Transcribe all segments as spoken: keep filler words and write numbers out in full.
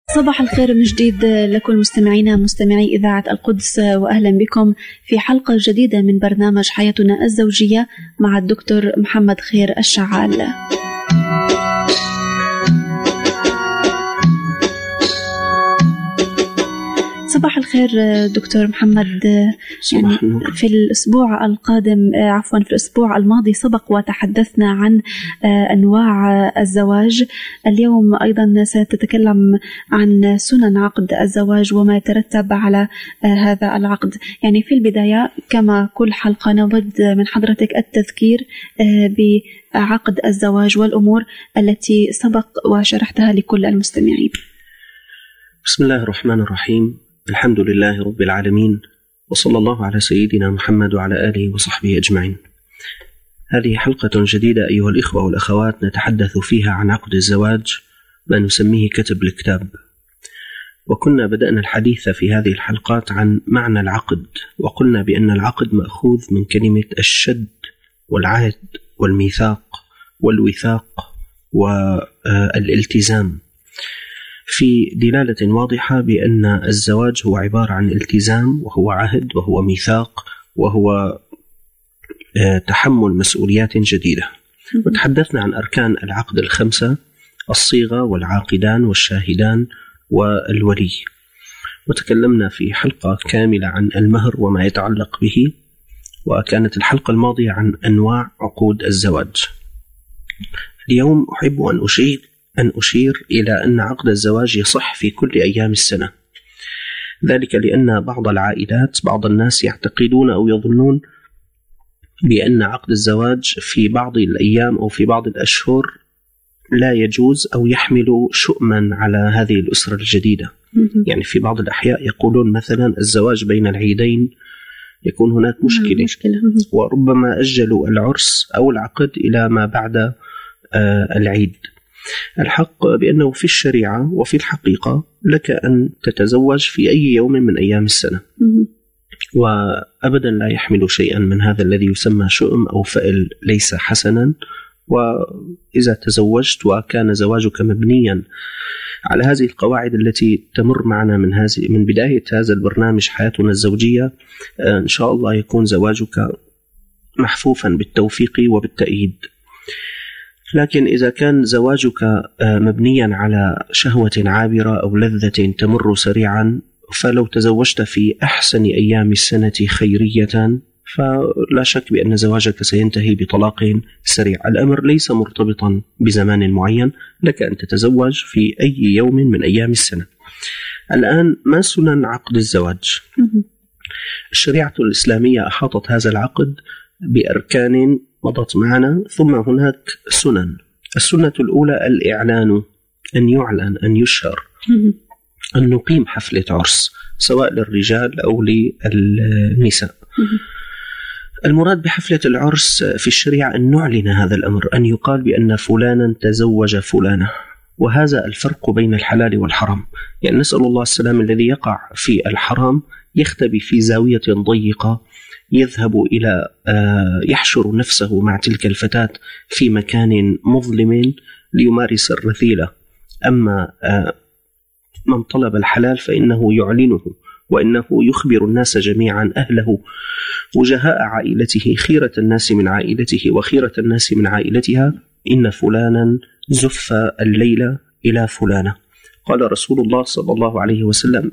صباح الخير من جديد لكل مستمعينا مستمعي إذاعة القدس، وأهلا بكم في حلقة جديدة من برنامج حياتنا الزوجية مع الدكتور محمد خير الشعال. صباح الخير دكتور محمد. يعني في الأسبوع القادم عفوا في الأسبوع الماضي سبق وتحدثنا عن أنواع الزواج. اليوم أيضا ستتكلم عن سنن عقد الزواج وما يترتب على هذا العقد. يعني في البداية كما كل حلقة نود من حضرتك التذكير بعقد الزواج والأمور التي سبق وشرحتها لكل المستمعين. بسم الله الرحمن الرحيم، الحمد لله رب العالمين، وصلى الله على سيدنا محمد وعلى آله وصحبه أجمعين. هذه حلقة جديدة أيها الإخوة والأخوات، نتحدث فيها عن عقد الزواج، ما نسميه كتب الكتاب. وكنا بدأنا الحديث في هذه الحلقات عن معنى العقد، وقلنا بأن العقد مأخوذ من كلمة الشد والعهد والميثاق والوثاق والالتزام، في دلالة واضحة بأن الزواج هو عبارة عن التزام وهو عهد وهو ميثاق وهو تحمل مسؤوليات جديدة. وتحدثنا عن أركان العقد الخمسة: الصيغة والعاقدان والشاهدان والولي. وتكلمنا في حلقة كاملة عن المهر وما يتعلق به، وكانت الحلقة الماضية عن أنواع عقود الزواج. اليوم أحب أن أشير أن أشير إلى أن عقد الزواج يصح في كل أيام السنة، ذلك لأن بعض العائلات بعض الناس يعتقدون أو يظنون بأن عقد الزواج في بعض الأيام أو في بعض الأشهر لا يجوز أو يحمل شؤما على هذه الأسرة الجديدة. يعني في بعض الأحياء يقولون مثلا الزواج بين العيدين يكون هناك مشكلة, مشكلة. وربما أجلوا العرس أو العقد إلى ما بعد العيد. الحق بأنه في الشريعة وفي الحقيقة لك أن تتزوج في أي يوم من أيام السنة، وأبدا لا يحمل شيئا من هذا الذي يسمى شؤم أو فعل ليس حسنا. وإذا تزوجت وكان زواجك مبنيا على هذه القواعد التي تمر معنا من هذه من بداية هذا البرنامج حياتنا الزوجية، إن شاء الله يكون زواجك محفوفا بالتوفيق وبالتأييد. لكن إذا كان زواجك مبنيا على شهوة عابرة أو لذة تمر سريعا، فلو تزوجت في أحسن أيام السنة خيرية فلا شك بأن زواجك سينتهي بطلاق سريع. الأمر ليس مرتبطا بزمان معين، لك أن تتزوج في أي يوم من أيام السنة. الآن ما سنن عقد الزواج؟ الشريعة الإسلامية أحاطت هذا العقد بأركان مضت معنا، ثم هناك سنن. السنة الأولى الإعلان، أن يعلن، أن يشهر، أن نقيم حفلة عرس سواء للرجال أو للنساء. المراد بحفلة العرس في الشريعة أن نعلن هذا الأمر، أن يقال بأن فلانا تزوج فلانة. وهذا الفرق بين الحلال والحرام. يعني نسأل الله السلام، الذي يقع في الحرام يختبي في زاوية ضيقة، يذهب إلى يحشر نفسه مع تلك الفتاة في مكان مظلم ليمارس الرذيلة. أما من طلب الحلال فإنه يعلنه، وإنه يخبر الناس جميعا أهله وجهاء عائلته، خيرة الناس من عائلته وخيرة الناس من عائلتها، إن فلانا زف الليلة إلى فلانة. قال رسول الله صلى الله عليه وسلم: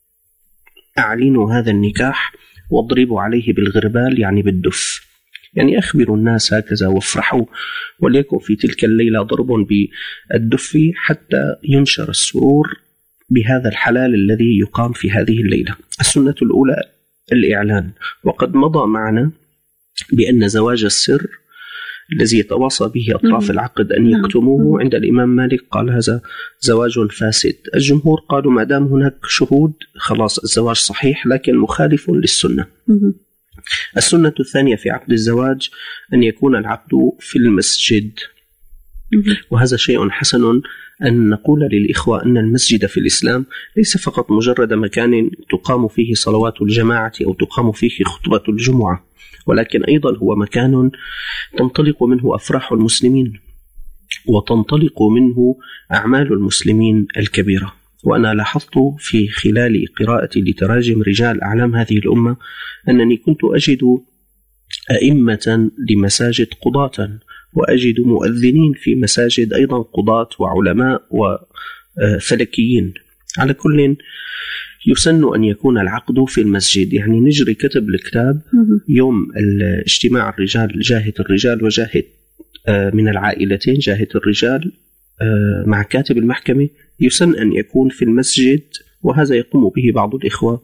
أعلنوا هذا النكاح واضربوا عليه بالغربال، يعني بالدف. يعني أخبروا الناس هكذا وافرحوا، وليكن في تلك الليلة ضرب بالدف حتى ينشر السرور بهذا الحلال الذي يقام في هذه الليلة. السنة الأولى الإعلان. وقد مضى معنا بأن زواج السر الذي يتواصى به أطراف العقد أن يكتموه، عند الإمام مالك قال هذا زواج فاسد. الجمهور قالوا ما دام هناك شهود خلاص الزواج صحيح، لكن مخالف للسنة. السنة الثانية في عقد الزواج أن يكون العقد في المسجد، وهذا شيء حسن أن نقول للإخوة أن المسجد في الإسلام ليس فقط مجرد مكان تقام فيه صلوات الجماعة أو تقام فيه خطبة الجمعة، ولكن أيضا هو مكان تنطلق منه أفراح المسلمين وتنطلق منه أعمال المسلمين الكبيرة. وأنا لاحظت في خلال قراءتي لتراجم رجال أعلام هذه الأمة أنني كنت أجد أئمة لمساجد قضاة، وأجد مؤذنين في مساجد أيضا قضاة وعلماء وفلكيين. على كل يسن أن يكون العقد في المسجد. يعني نجري كتب الكتاب يوم الاجتماع الرجال، جاهة الرجال وجاهة من العائلتين، جاهة الرجال مع كاتب المحكمة، يسن أن يكون في المسجد، وهذا يقوم به بعض الإخوة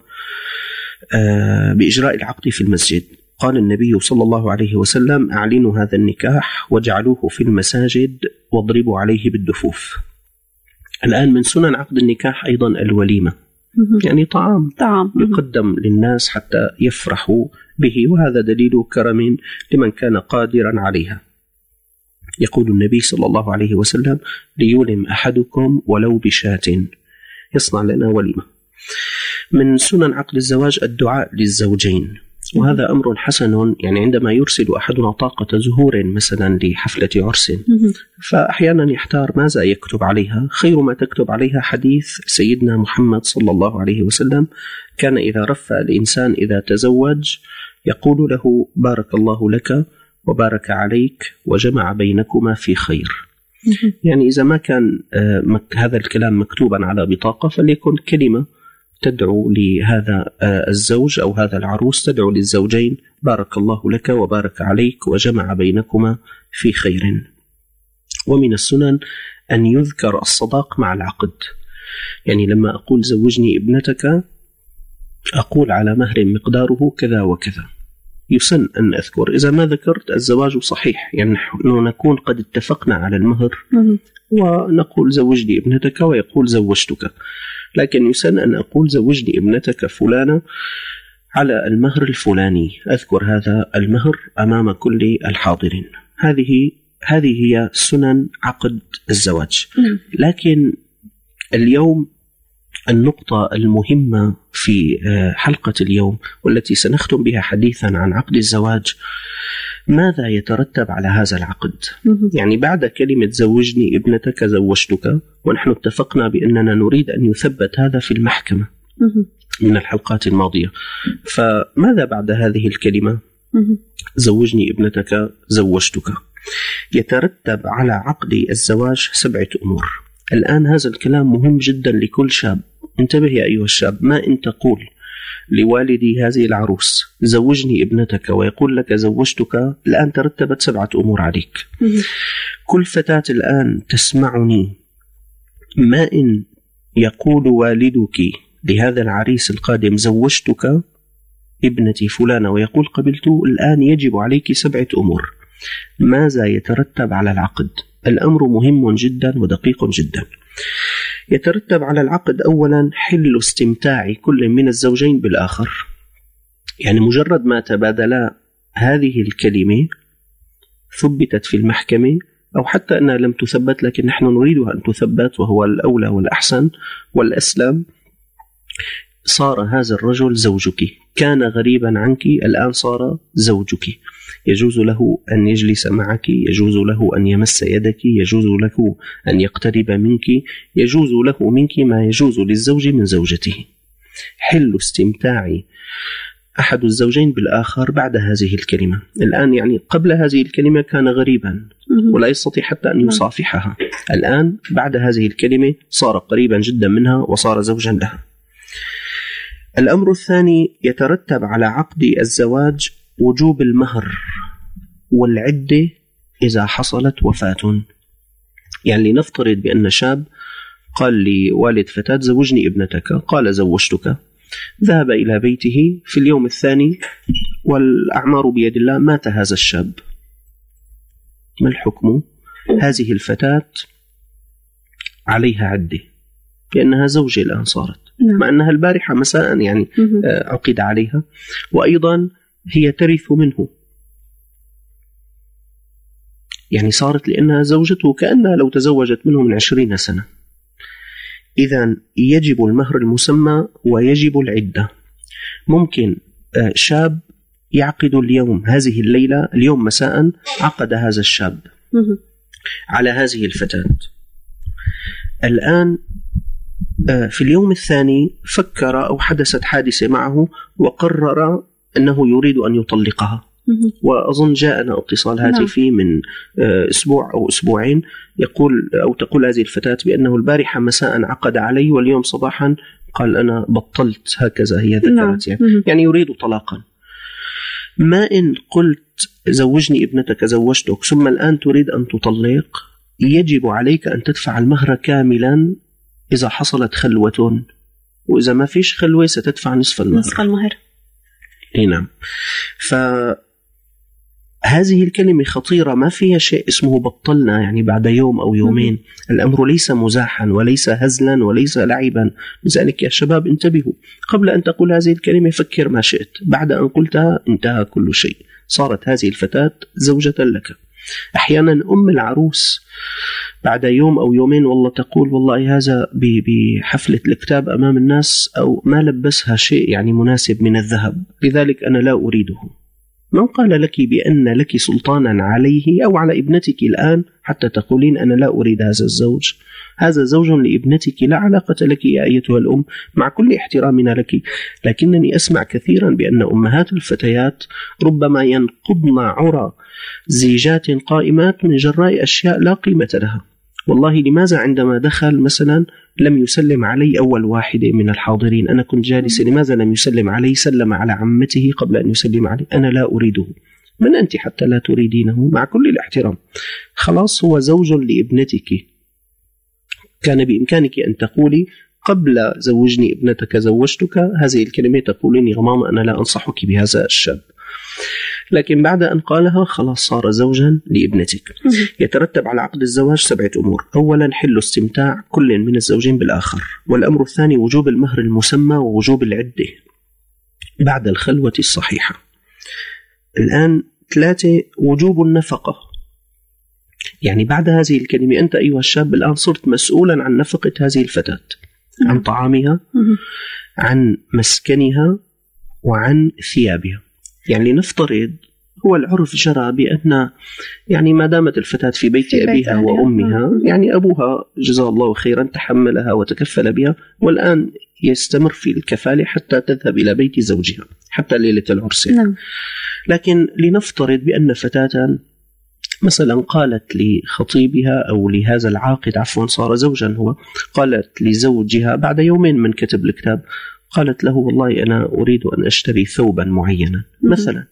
بإجراء العقد في المسجد. قال النبي صلى الله عليه وسلم: أعلنوا هذا النكاح واجعلوه في المساجد واضربوا عليه بالدفوف. الآن من سنن عقد النكاح أيضا الوليمة، يعني طعام طعام يقدم للناس حتى يفرحوا به، وهذا دليل كرم لمن كان قادرا عليها. يقول النبي صلى الله عليه وسلم: ليولم أحدكم ولو بشاة، يصنع لنا وليمة. من سنن عقد الزواج الدعاء للزوجين، وهذا أمر حسن. يعني عندما يرسل أحدنا طاقة زهور مثلا لحفلة عرس، فأحيانا يحتار ماذا يكتب عليها. خير ما تكتب عليها حديث سيدنا محمد صلى الله عليه وسلم: كان إذا رفع الإنسان إذا تزوج يقول له: بارك الله لك وبارك عليك وجمع بينكما في خير. يعني إذا ما كان هذا الكلام مكتوبا على بطاقة، فليكن كلمة تدعو لهذا الزوج أو هذا العروس، تدعو للزوجين: بارك الله لك وبارك عليك وجمع بينكما في خير. ومن السنن أن يذكر الصداق مع العقد. يعني لما أقول زوجني ابنتك أقول على مهر مقداره كذا وكذا، يسن أن أذكر. إذا ما ذكرت الزواج صحيح، يعني نحن نكون قد اتفقنا على المهر ونقول زوجني ابنتك ويقول زوجتك، لكن يسن أن أقول زوجني ابنتك فلانة على المهر الفلاني، أذكر هذا المهر أمام كل الحاضرين. هذه هذه هي سنن عقد الزواج. لكن اليوم النقطة المهمة في حلقة اليوم والتي سنختم بها حديثا عن عقد الزواج: ماذا يترتب على هذا العقد؟ يعني بعد كلمة زوجني ابنتك زوجتك، ونحن اتفقنا بأننا نريد أن يثبت هذا في المحكمة من الحلقات الماضية، فماذا بعد هذه الكلمة زوجني ابنتك زوجتك؟ يترتب على عقد الزواج سبعة أمور. الآن هذا الكلام مهم جدا لكل شاب. انتبه يا أيها الشاب، ما إن تقول لوالدي هذه العروس زوجني ابنتك ويقول لك زوجتك، الآن ترتبت سبعة أمور عليك. كل فتاة الآن تسمعني، ما إن يقول والدك لهذا العريس القادم زوجتك ابنتي فلانة ويقول قبلت، الآن يجب عليك سبعة أمور. ماذا يترتب على العقد؟ الأمر مهم جدا ودقيق جدا. يترتب على العقد أولا حل استمتاع كل من الزوجين بالآخر. يعني مجرد ما تبادلا هذه الكلمة ثبتت في المحكمة، أو حتى أنها لم تثبت لكن نحن نريدها أن تثبت، وهو الأولى والأحسن والأسلم، صار هذا الرجل زوجك. كان غريبا عنك، الآن صار زوجك. يجوز له أن يجلس معك، يجوز له أن يمس يدك، يجوز له أن يقترب منك، يجوز له منك ما يجوز للزوج من زوجته. حل استمتاع أحد الزوجين بالآخر بعد هذه الكلمة. الآن يعني قبل هذه الكلمة كان غريبا ولا يستطيع حتى أن يصافحها، الآن بعد هذه الكلمة صار قريبا جدا منها وصار زوجا لها. الأمر الثاني: يترتب على عقد الزواج وجوب المهر والعدة إذا حصلت وفاة. يعني لنفترض بأن شاب قال لوالد فتاة زوجني ابنتك، قال زوجتك، ذهب إلى بيته في اليوم الثاني والأعمار بيد الله، مات هذا الشاب. ما الحكم؟ هذه الفتاة عليها عدة لأنها زوجة الآن صارت، مع أنها البارحة مساء يعني عقد عليها، وأيضا هي ترث منه، يعني صارت لأنها زوجته كأنها لو تزوجت منه من عشرين سنة. إذن يجب المهر المسمى ويجب العدة. ممكن شاب يعقد اليوم، هذه الليلة اليوم مساء عقد هذا الشاب على هذه الفتاة. الآن في اليوم الثاني فكر أو حدثت حادثة معه وقرر أنه يريد أن يطلقها. وأظن جاءنا اتصال هاتفي من أسبوع أو أسبوعين يقول أو تقول هذه الفتاة بأنه البارحة مساء عقد علي واليوم صباحا قال أنا بطلت، هكذا هي ذكرت يعني, يعني يريد طلاقا. ما إن قلت زوجني ابنتك زوجتك ثم الآن تريد أن تطلق، يجب عليك أن تدفع المهر كاملا إذا حصلت خلوة، وإذا ما فيش خلوة ستدفع نصف المهر. نصف المهر. إيه نعم. فهذه الكلمة خطيرة، ما فيها شيء اسمه بطلنا يعني بعد يوم أو يومين. الأمر ليس مزاحا وليس هزلا وليس لعبا. لذلك يا شباب انتبهوا، قبل أن تقول هذه الكلمة فكر ما شئت، بعد أن قلتها انتهى كل شيء، صارت هذه الفتاة زوجة لك. أحيانا أم العروس بعد يوم أو يومين والله تقول والله هذا بحفلة الكتاب أمام الناس أو ما لبسها شيء يعني مناسب من الذهب، لذلك أنا لا أريده. من قال لك بأن لك سلطانا عليه أو على ابنتك الآن حتى تقولين أنا لا أريد هذا الزوج؟ هذا زوج لابنتك، لا علاقة لك يا أيتها الأم، مع كل احترامنا لك. لكنني أسمع كثيرا بأن أمهات الفتيات ربما ينقضن عرى زيجات قائمات من جراء أشياء لا قيمة لها. والله لماذا عندما دخل مثلا لم يسلم علي أول واحدة من الحاضرين، أنا كنت جالسة، لماذا لم يسلم علي؟ سلم على عمته قبل أن يسلم علي. أنا لا أريده. من أنت حتى لا تريدينه؟ مع كل الاحترام، خلاص هو زوج لابنتك. كان بإمكانك أن تقولي قبل زوجني ابنتك زوجتك، هذه الكلمة تقولين يا ماما أنا لا أنصحك بهذا الشاب. لكن بعد أن قالها خلاص صار زوجا لابنتك. يترتب على عقد الزواج سبعة أمور. أولا حل استمتاع كل من الزوجين بالآخر، والأمر الثاني وجوب المهر المسمى ووجوب العدة بعد الخلوة الصحيحة. الآن ثلاثة وجوب النفقة، يعني بعد هذه الكلمة أنت أيها الشاب الآن صرت مسؤولا عن نفقة هذه الفتاة، عن طعامها، عن مسكنها، وعن ثيابها. يعني لنفترض هو العرف جرى بأن يعني ما دامت الفتاة في بيت في أبيها بيت وأمها يعني أبوها جزاه الله خيرا تحملها وتكفل بها، والآن يستمر في الكفالة حتى تذهب إلى بيت زوجها حتى ليلة العرس. نعم. لكن لنفترض بأن فتاة مثلا قالت لخطيبها أو لهذا العاقد، عفوا صار زوجا هو، قالت لزوجها بعد يومين من كتب الكتاب، قالت له والله أنا أريد أن أشتري ثوبا معينا مثلا،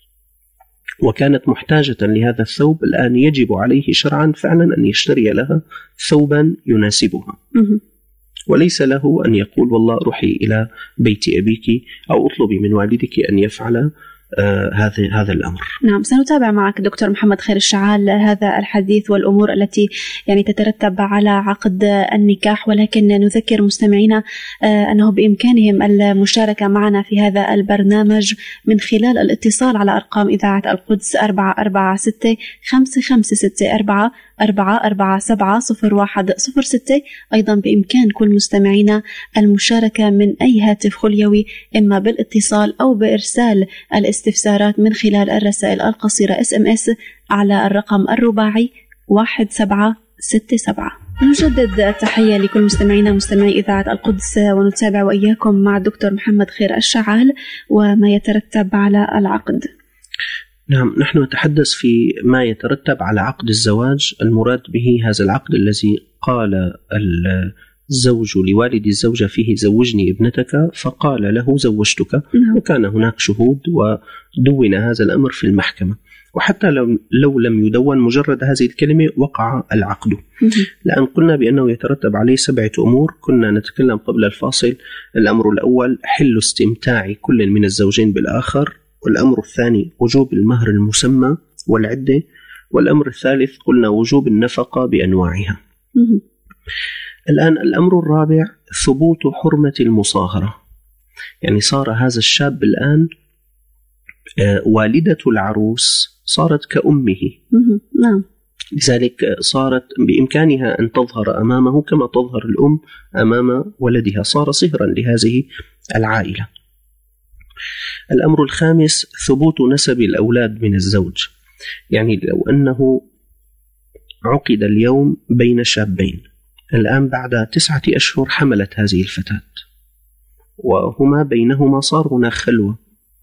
وكانت محتاجة لهذا الثوب. الآن يجب عليه شرعا فعلا أن يشتري لها ثوبا يناسبها، وليس له أن يقول والله روحي إلى بيت أبيك أو أطلبي من والدك أن يفعل آه هذا هذا الأمر. نعم، سنتابع معك دكتور محمد خير الشعال هذا الحديث والأمور التي يعني تترتب على عقد النكاح، ولكن نذكر مستمعينا آه أنه بإمكانهم المشاركة معنا في هذا البرنامج من خلال الاتصال على أرقام إذاعة القدس أربعة أربعة ستة خمسة خمسة ستة أربعة أربعة أربعة سبعة صفر واحد صفر ستة. أيضا بإمكان كل مستمعينا المشاركة من أي هاتف خليوي، إما بالاتصال أو بإرسال الاستفسارات من خلال الرسائل القصيرة إس إم إس على الرقم الرباعي واحد سبعة ستة سبعة. نجدد التحية لكل مستمعينا مستمعي إذاعة القدس، ونتابع وإياكم مع الدكتور محمد خير الشعال وما يترتب على العقد. نعم، نحن نتحدث في ما يترتب على عقد الزواج. المراد به هذا العقد الذي قال الزوج لوالد الزوجة فيه زوجني ابنتك، فقال له زوجتك. نعم. وكان هناك شهود ودون هذا الأمر في المحكمة، وحتى لو, لو لم يدون مجرد هذه الكلمة وقع العقد. لأن قلنا بأنه يترتب عليه سبعة أمور كنا نتكلم قبل الفاصل. الأمر الأول حل استمتاع كل من الزوجين بالآخر، والأمر الثاني وجوب المهر المسمى والعدة، والأمر الثالث قلنا وجوب النفقة بأنواعها. الآن الأمر الرابع ثبوت حرمة المصاهرة، يعني صار هذا الشاب الآن والدة العروس صارت كأمه. نعم. لذلك صارت بإمكانها أن تظهر أمامه كما تظهر الأم أمام ولدها، صار صهرا لهذه العائلة. الأمر الخامس ثبوت نسب الأولاد من الزوج، يعني لو أنه عقد اليوم بين شابين الآن بعد تسعة أشهر حملت هذه الفتاة، وهما بينهما صار هناك خلوة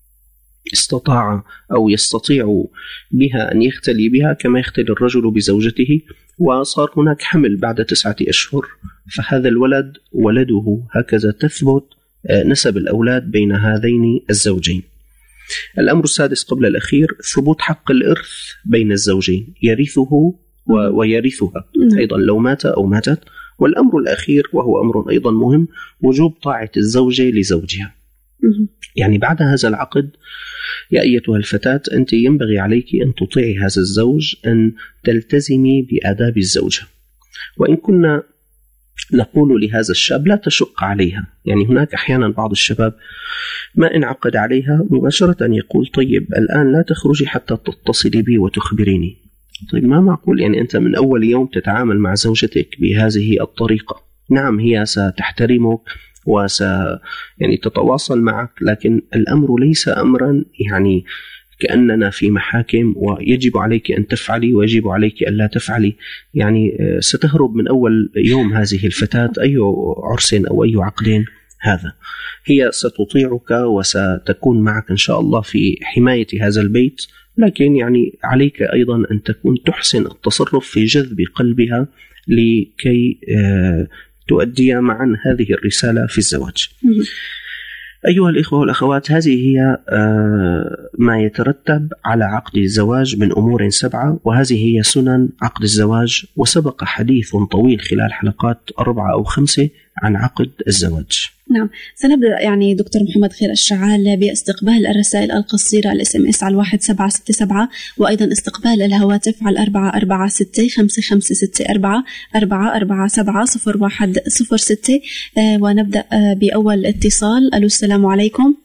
استطاع أو يستطيع بها أن يختلي بها كما يختلي الرجل بزوجته، وصار هناك حمل بعد تسعة أشهر. فهذا الولد ولده، هكذا تثبت نسب الأولاد بين هذين الزوجين. الأمر السادس قبل الأخير ثبوت حق الإرث بين الزوجين، يرثه ويرثها أيضا لو مات أو ماتت. والأمر الأخير وهو أمر أيضا مهم، وجوب طاعة الزوجة لزوجها. يعني بعد هذا العقد يا أيتها الفتاة أنت ينبغي عليك أن تطيعي هذا الزوج، أن تلتزمي بآداب الزوجة. وإن كنا نقول لهذا الشاب لا تشق عليها، يعني هناك أحيانا بعض الشباب ما انعقد عليها مباشرة أن يقول طيب الآن لا تخرجي حتى تتصلي بي وتخبريني. طيب ما معقول يعني أنت من أول يوم تتعامل مع زوجتك بهذه الطريقة. نعم هي ستحترمك وس يعني تتواصل معك، لكن الأمر ليس أمرا يعني كأننا في محاكم ويجب عليك أن تفعلي ويجب عليك أن لا تفعلي. يعني ستهرب من أول يوم هذه الفتاة أي عرس أو أي عقد هذا. هي ستطيعك وستكون معك إن شاء الله في حماية هذا البيت، لكن يعني عليك أيضا أن تكون تحسن التصرف في جذب قلبها لكي تؤدي معا هذه الرسالة في الزواج. أيها الإخوة والأخوات، هذه هي ما يترتب على عقد الزواج من أمور سبعة، وهذه هي سنن عقد الزواج. وسبق حديث طويل خلال حلقات أربعة أو خمسة عن عقد الزواج. نعم، سنبدأ يعني دكتور محمد خير الشعال باستقبال الرسائل القصيرة الاس ام اس على واحد سبعة ستة سبعة، وأيضا استقبال الهواتف على أربعة أربعة ستة خمسة خمسة ستة أربعة أربعة أربعة سبعة صفر واحد صفر ستة. ونبدأ بأول اتصال. ألو السلام عليكم.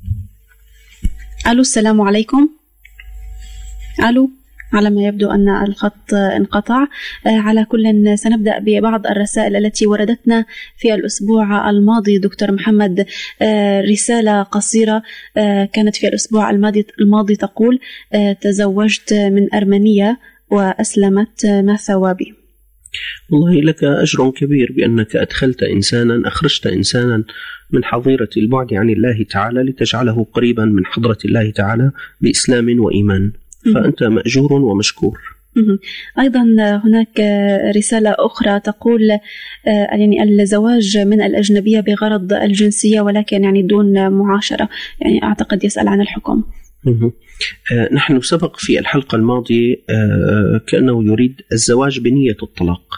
ألو السلام عليكم. ألو، على ما يبدو أن الخط انقطع. على كل سنبدأ ببعض الرسائل التي وردتنا في الأسبوع الماضي. دكتور محمد، رسالة قصيرة كانت في الأسبوع الماضي, الماضي تقول: تزوجت من أرمنية وأسلمت، ما ثوابي؟ والله لك أجر كبير بأنك أدخلت إنسانا، أخرجت إنسانا من حظيرة البعد عن الله تعالى لتجعله قريبا من حضرة الله تعالى بإسلام وإيمان، فأنت مأجور ومشكور. أيضا هناك رسالة أخرى تقول يعني الزواج من الأجنبية بغرض الجنسية ولكن يعني دون معاشرة، يعني أعتقد يسأل عن الحكم. نحن سبق في الحلقة الماضية كأنه يريد الزواج بنية الطلاق.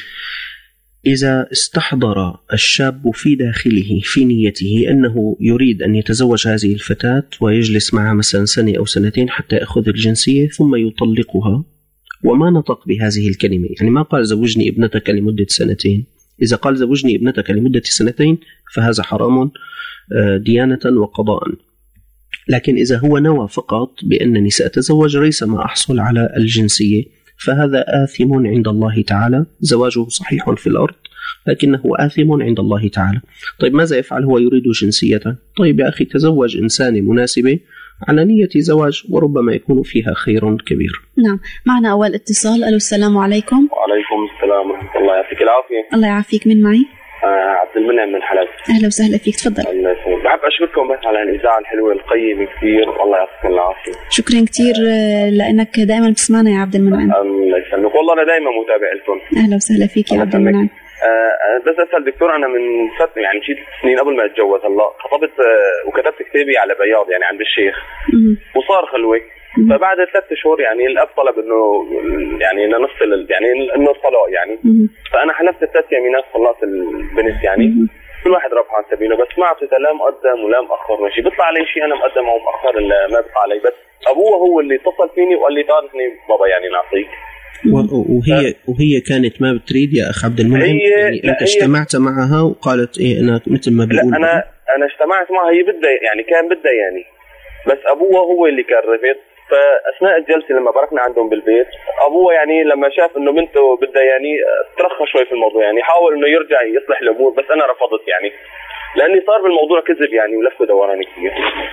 إذا استحضر الشاب في داخله في نيته أنه يريد أن يتزوج هذه الفتاة ويجلس معها مثلا سنة أو سنتين حتى يأخذ الجنسية ثم يطلقها، وما نطق بهذه الكلمة، يعني ما قال زوجني ابنتك لمدة سنتين. إذا قال زوجني ابنتك لمدة سنتين فهذا حرام ديانة وقضاء. لكن إذا هو نوى فقط بأنني سأتزوج ليس ما أحصل على الجنسية، فهذا آثم عند الله تعالى. زواجه صحيح في الأرض لكنه آثم عند الله تعالى. طيب ماذا يفعل؟ هو يريد جنسية. طيب يا أخي تزوج إنسان مناسبة على نية زواج وربما يكون فيها خير كبير. نعم، معنا أول اتصال. ألو السلام عليكم. وعليكم السلام ورحمة الله، يعطيك العافية. الله يعافيك. من معي؟ آه عبد المنعم من حلب. أهلا وسهلا فيك، تفضل. الله يسلمك. بحب أشكركم بس على الإذاعة الحلوة القيمة كثير، والله يعطيكم العافية. شكرا كثير لأنك دائما بتسمعنا يا عبد المنعم. الله يسلمك، والله أنا دائما متابع لكم. أهلا وسهلا فيك يا عبد المنعم. آه بس أسأل دكتور، أنا من ست يعني شيء سنين قبل ما أتجوز هلا خطبت آه وكتبت كتابي على بياض يعني عند الشيخ وصار خلوة. فبعد ثلاث شهور يعني الأب طلب إنه يعني إنه نفصل يعني إنه الطلاق يعني. فأنا حلفت ثلاث يمينات طلقت البنت يعني. كل واحد ربح عن سبيله، بس ما أعطيته لا مقدم ولا مأخر ماشي. بيطلع علي شيء أنا مقدم أو مأخر ما بيطلع علي، بس أبوه هو اللي اتصل فيني وقال لي تعرفني بابا يعني نعطيك. وهي وهي كانت ما بتريد يا أخ عبد المنعم، يعني أنت اجتمعت معها وقالت إيه أنا مثل ما بيقول؟ لا أنا أنا اجتمعت معها، هي بدها يعني كان بدها يعني، بس أبوه هو اللي كان رفض. فأثناء الجلسة لما بركنا عندهم بالبيت أبوه يعني لما شاف إنه بنته بدها يعني ترخى شوي في الموضوع، يعني حاول إنه يرجع يصلح الأمور، بس أنا رفضت يعني لأني صار بالموضوع كذب يعني ولف ودوران كثير.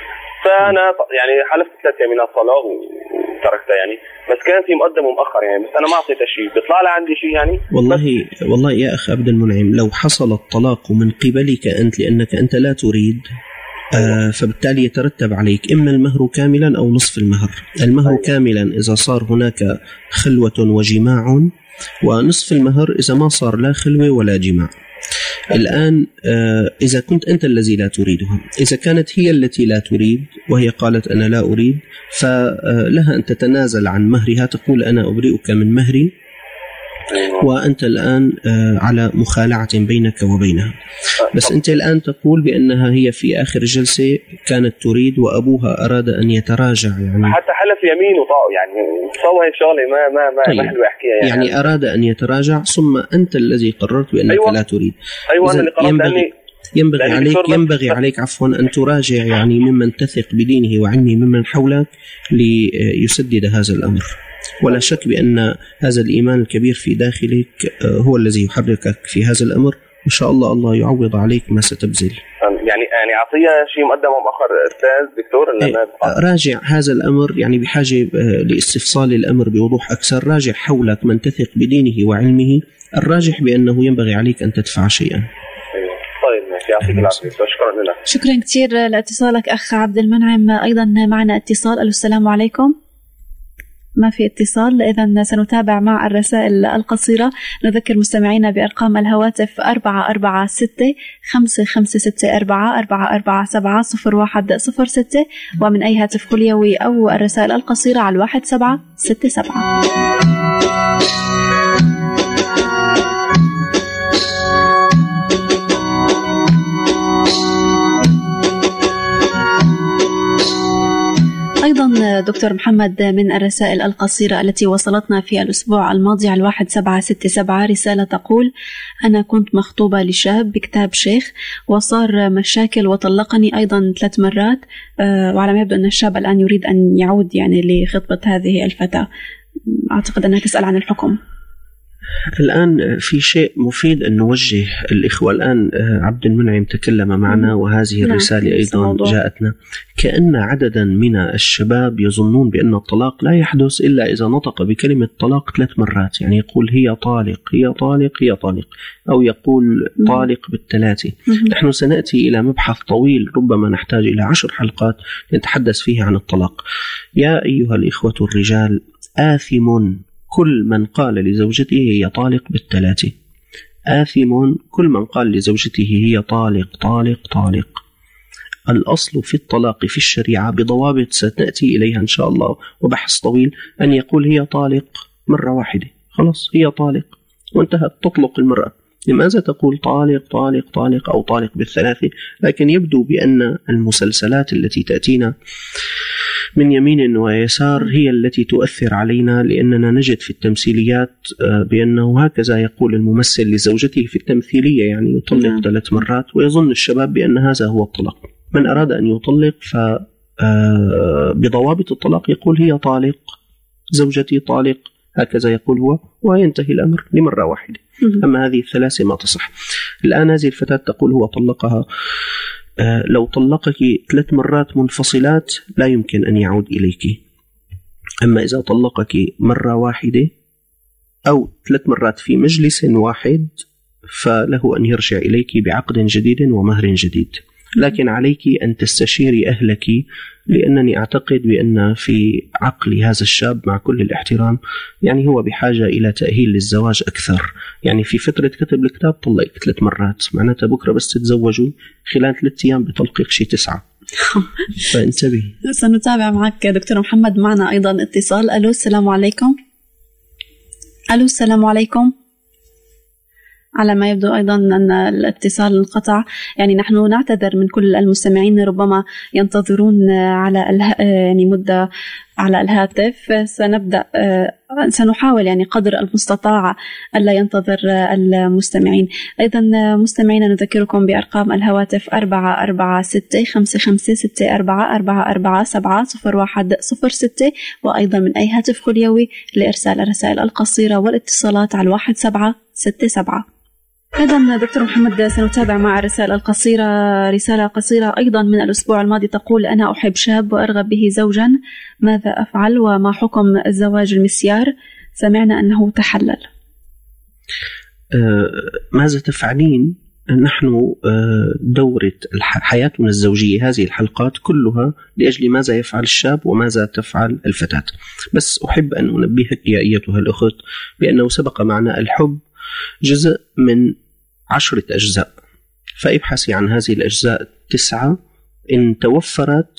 فانا يعني حلفت ثلاث يمينات طلاق وتركتها يعني، بس كان في مقدم ومؤخر يعني، بس انا ما اعطيتها شيء. بيطلع لي عندي شيء يعني؟ والله والله يا اخ عبد المنعم، لو حصل الطلاق من قبلك انت لانك انت لا تريد، آه فبالتالي يترتب عليك إما المهر كاملا أو نصف المهر. المهر أيوة. كاملا إذا صار هناك خلوة وجماع، ونصف المهر إذا ما صار لا خلوة ولا جماع. الآن آه إذا كنت أنت الذي لا تريدها، إذا كانت هي التي لا تريد وهي قالت أنا لا أريد، فلها أن تتنازل عن مهرها، تقول أنا أبرئك من مهري، وأنت الآن على مخالعة بينك وبينها. بس أنت الآن تقول بأنها هي في آخر جلسة كانت تريد وأبوها أراد أن يتراجع، يعني حتى حلف يمين وطاق يعني سوى الشغلة ما ما ما طيب. ما حلو أحكيها يعني. يعني أراد أن يتراجع ثم أنت الذي قررت بأنك أيوة. لا تريد. أيوة أنا اللي قررت ينبغي, ينبغي عليك ينبغي عليك عفوا أن تراجع يعني ممن تثق بدينه وعلمه ممن حولك ليسدد هذا الأمر. ولا شك بأن هذا الإيمان الكبير في داخلك هو الذي يحركك في هذا الأمر، إن شاء الله الله يعوض عليك ما ستبذل. يعني يعني أعطيها شيء مقدم ومؤخر أستاذ دكتور؟ إيه راجع هذا الأمر، يعني بحاجة لاستفصال الأمر بوضوح أكثر. راجع حولك من تثق بدينه وعلمه، الراجح بأنه ينبغي عليك أن تدفع شيئا. طيب ماشي، يعطيك العافية، شكرا لك. شكرا كثير لاتصالك أخ عبد المنعم. أيضا معنا اتصال. ألو السلام عليكم. ما في اتصال، إذن سنتابع مع الرسائل القصيرة. نذكر مستمعينا بأرقام الهواتف أربعة أربعة ستة خمسة خمسة ستة أربعة أربعة أربعة سبعة صفر واحد صفر ستة، ومن أي هاتف كليوي أو الرسائل القصيرة على الواحد سبعة ستة سبعة. أيضا دكتور محمد، من الرسائل القصيرة التي وصلتنا في الأسبوع الماضي على الواحد سبعة ستة سبعة رسالة تقول: أنا كنت مخطوبة لشاب بكتاب شيخ وصار مشاكل وطلقني أيضا ثلاث مرات، وعلى ما يبدو أن الشاب الآن يريد أن يعود يعني لخطبة هذه الفتاة. أعتقد أنها تسأل عن الحكم. الآن في شيء مفيد أن نوجه الإخوة. الآن عبد المنعم تكلم معنا وهذه الرسالة أيضا جاءتنا، كأن عددا من الشباب يظنون بأن الطلاق لا يحدث إلا إذا نطق بكلمة طلاق ثلاث مرات، يعني يقول هي طالق هي طالق هي طالق، أو يقول طالق بالثلاثة. نحن سنأتي إلى مبحث طويل ربما نحتاج إلى عشر حلقات نتحدث فيه عن الطلاق. يا أيها الإخوة الرجال، آثم كل من قال لزوجته هي طالق بالثلاثة. آثم كل من قال لزوجته هي طالق طالق طالق. الأصل في الطلاق في الشريعة بضوابط سنأتي إليها إن شاء الله وبحث طويل، أن يقول هي طالق مرة واحدة، خلاص هي طالق وانتهت، تطلق المرأة. لماذا تقول طالق طالق طالق أو طالق بالثلاثة؟ لكن يبدو بأن المسلسلات التي تأتينا من يمين ويسار هي التي تؤثر علينا، لأننا نجد في التمثيليات بأنه هكذا يقول الممثل لزوجته في التمثيلية، يعني يطلق ثلاث مرات، ويظن الشباب بأن هذا هو الطلاق. من أراد أن يطلق فبضوابط الطلاق يقول هي طالق زوجتي طالق، هكذا يقول هو، وينتهي الأمر لمرة واحدة. أما هذه الثلاثة ما تصح. الآن هذه الفتاة تقول هو طلقها. آه لو طلقك ثلاث مرات منفصلات لا يمكن أن يعود إليك. أما إذا طلقك مرة واحدة أو ثلاث مرات في مجلس واحد فله أن يرجع إليك بعقد جديد ومهر جديد. لكن عليك أن تستشيري أهلك، لأنني أعتقد بأن في عقل هذا الشاب مع كل الاحترام يعني هو بحاجة إلى تأهيل للزواج أكثر. يعني في فترة كتب الكتاب طلق ثلاث مرات، معناتها بكرة بس تتزوجوا خلال ثلاث أيام بطلقك شيء تسعة. فانتبه. سنتابع معك دكتور محمد. معنا أيضا اتصال. ألو السلام عليكم. ألو السلام عليكم. على ما يبدو أيضا أن الاتصال انقطع، يعني نحن نعتذر من كل المستمعين ربما ينتظرون على اله... يعني مدة على الهاتف. سنبدأ سنحاول يعني قدر المستطاع ألا ينتظر المستمعين. أيضا مستمعين نذكركم بأرقام الهواتف أربعة أربعة ستة خمسة خمسة ستة أربعة أربعة أربعة سبعة صفر واحد صفر ستة، وأيضا من أي هاتف خليوي لإرسال الرسائل القصيرة والاتصالات على الواحد سبعة ستة سبعة. أيضا دكتور محمد سنتابع مع الرسالة القصيرة. رسالة قصيرة أيضا من الأسبوع الماضي تقول: أنا أحب شاب وأرغب به زوجا، ماذا أفعل وما حكم الزواج المسيار؟ سمعنا أنه تحلل. آه ماذا تفعلين؟ نحن دورة حياتنا الزوجية هذه الحلقات كلها لأجل ماذا يفعل الشاب وماذا تفعل الفتاة. بس أحب أن أنبهك يا أيتها الأخت بأنه سبق معنا الحب جزء من عشرة أجزاء، فابحثي عن هذه الأجزاء التسعة، إن توفرت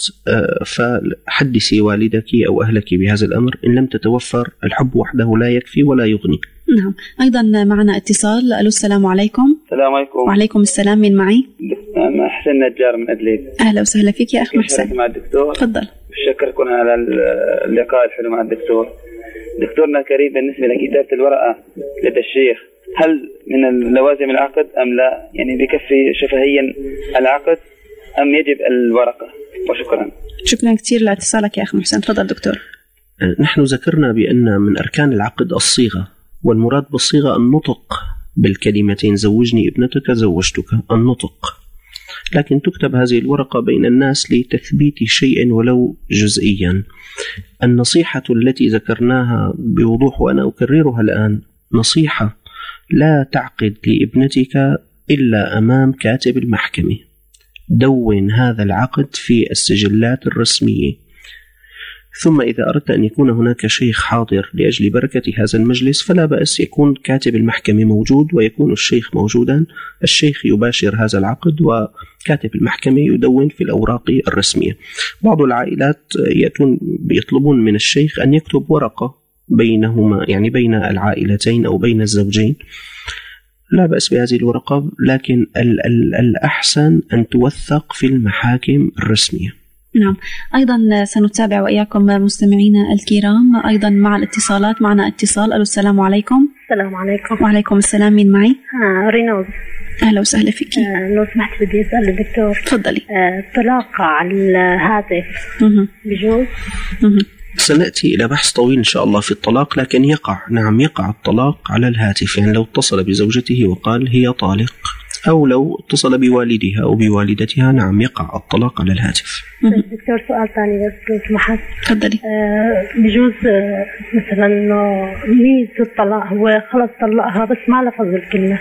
فحدثي والدك أو أهلك بهذا الأمر، إن لم تتوفر الحب وحده لا يكفي ولا يغني. نعم. أيضا معنا اتصال. ألو السلام عليكم. السلام عليكم. وعليكم السلام، من معي؟ أنا حسين نجار من أدليب. أهلا وسهلا فيك يا أخ محسن. مع الدكتور. تفضل. شكركم على اللقاء الحلو مع الدكتور. دكتورنا الكريم، بالنسبة لكتابة الورقة لدى الشيخ، هل من لوازم العقد أم لا؟ يعني بكفي شفهيا العقد أم يجب الورقة؟ وشكرا. شكرا كثير لاتصالك يا أخ محسن. تفضل دكتور. نحن ذكرنا بأن من أركان العقد الصيغة، والمراد بالصيغة النطق بالكلمتين زوجني ابنتك زوجتك، النطق. لكن تكتب هذه الورقة بين الناس لتثبيت شيء ولو جزئيا. النصيحة التي ذكرناها بوضوح وأنا أكررها الآن، نصيحة: لا تعقد لابنتك إلا أمام كاتب المحكمة. دون هذا العقد في السجلات الرسمية، ثم إذا أردت أن يكون هناك شيخ حاضر لأجل بركة هذا المجلس فلا بأس يكون كاتب المحكمة موجود ويكون الشيخ موجودا. الشيخ يباشر هذا العقد وكاتب المحكمة يدون في الأوراق الرسمية. بعض العائلات يأتون يطلبون من الشيخ أن يكتب ورقة بينهما، يعني بين العائلتين أو بين الزوجين. لا بأس بهذه الورقة، لكن ال- ال- الأحسن أن توثق في المحاكم الرسمية. نعم. أيضا سنتابع وإياكم مستمعينا الكرام أيضا مع الاتصالات. معنا اتصال. ألو السلام عليكم. السلام عليكم. وعليكم السلام، من معي؟ آه رينوز. أهلا وسهلا فيك. آه لو سمحت بدي أسأل الدكتور. تفضلي. آه الطلاق على الهاتف بجوز؟ سنأتي إلى بحث طويل إن شاء الله في الطلاق، لكن يقع، نعم يقع الطلاق على الهاتف. يعني لو اتصل بزوجته وقال هي طالق، أو لو اتصل بوالدها أو بوالدتها، نعم يقع الطلاق على الهاتف. دكتور سؤال ثاني بس لو سمحت. تفضلي. آه بجوز آه مثلا نية الطلاق هو خلص طلقها بس ما لفظ الكلمة.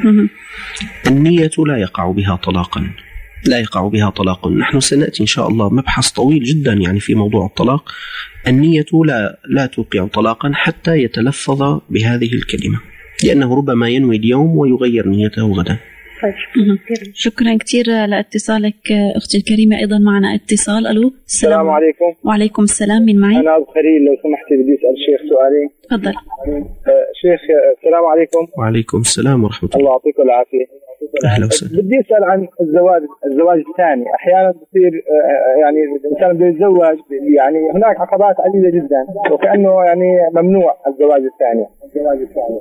النية لا يقع بها طلاقا، لا يقع بها طلاق. نحن سنأتي إن شاء الله مبحث طويل جدا يعني في موضوع الطلاق. النية لا لا توقع طلاقا حتى يتلفظ بهذه الكلمة، لأنه ربما ينوي اليوم ويغير نيته غدا. شكرا كثير لاتصالك أختي الكريمة. أيضا معنا اتصال. ألو السلام, السلام عليكم. وعليكم السلام، من معي؟ أنا أبو خليل. لو سمحتي بدي أسأل الشيخ سؤالين. تفضل. آه شيخ السلام عليكم. وعليكم السلام ورحمة الله. الله يعطيكم العافية. أهلا وسهلا. بدي أسأل عن الزواج الزواج الثاني. أحيانا بصير آه يعني الإنسان بده يتزوج، يعني هناك عقبات عديدة جدا وكأنه يعني ممنوع الزواج الثاني. الزواج الثاني.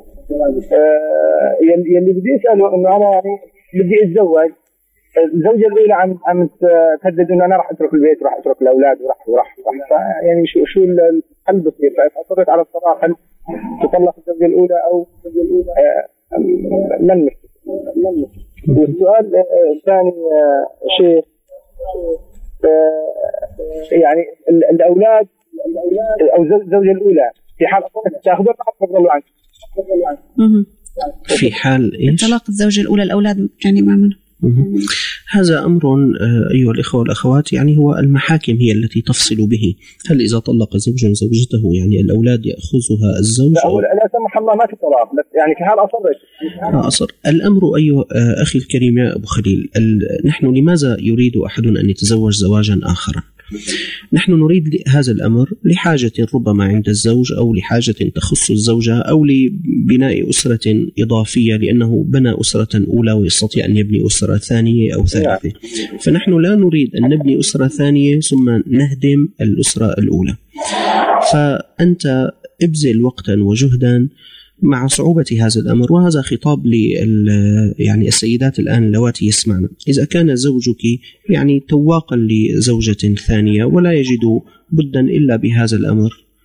آه يلي بدي أسأله إنه أنا يعني بدي أتزوج، الزوجة الأولى عم عم تهدد إنه أنا راح أترك البيت وراح أترك الأولاد وراح وراح يعني شو شو الحل بصير؟ فأصرت على الطلاق، هل تطلق الزوجة الأولى أو الزوجة الأولى من مشكلة؟ والسؤال الثاني شيخ، يعني الأولاد أو الزوجة الأولى في حال تأخذون تفضلوا عنك. في حال إيش؟ طلاق الزوجة الأولى الأولاد يعني ما منه. هذا أمر أيها الإخوة والأخوات، يعني هو المحاكم هي التي تفصل به. هل إذا طلق زوج زوجته يعني الأولاد يأخذها الزوج؟ لا, لا سمح الله ما في طلاق، بس يعني في حال أصرت. أصر الأمر أيها أخي الكريم يا أبو خليل، نحن لماذا يريد أحد أن يتزوج زواجا آخرا؟ نحن نريد هذا الأمر لحاجة ربما عند الزوج، أو لحاجة تخص الزوجة، أو لبناء أسرة إضافية لأنه بنى أسرة أولى ويستطيع أن يبني أسرة ثانية أو ثالثة. فنحن لا نريد أن نبني أسرة ثانية ثم نهدم الأسرة الأولى. فأنت ابذل وقتا وجهدا مع صعوبة هذا الأمر، وهذا خطاب لل يعني السيدات الآن اللواتي يسمعنا. إذا كان زوجك يعني تواقا لزوجة ثانية ولا يجد بدا إلا بهذا الأمر،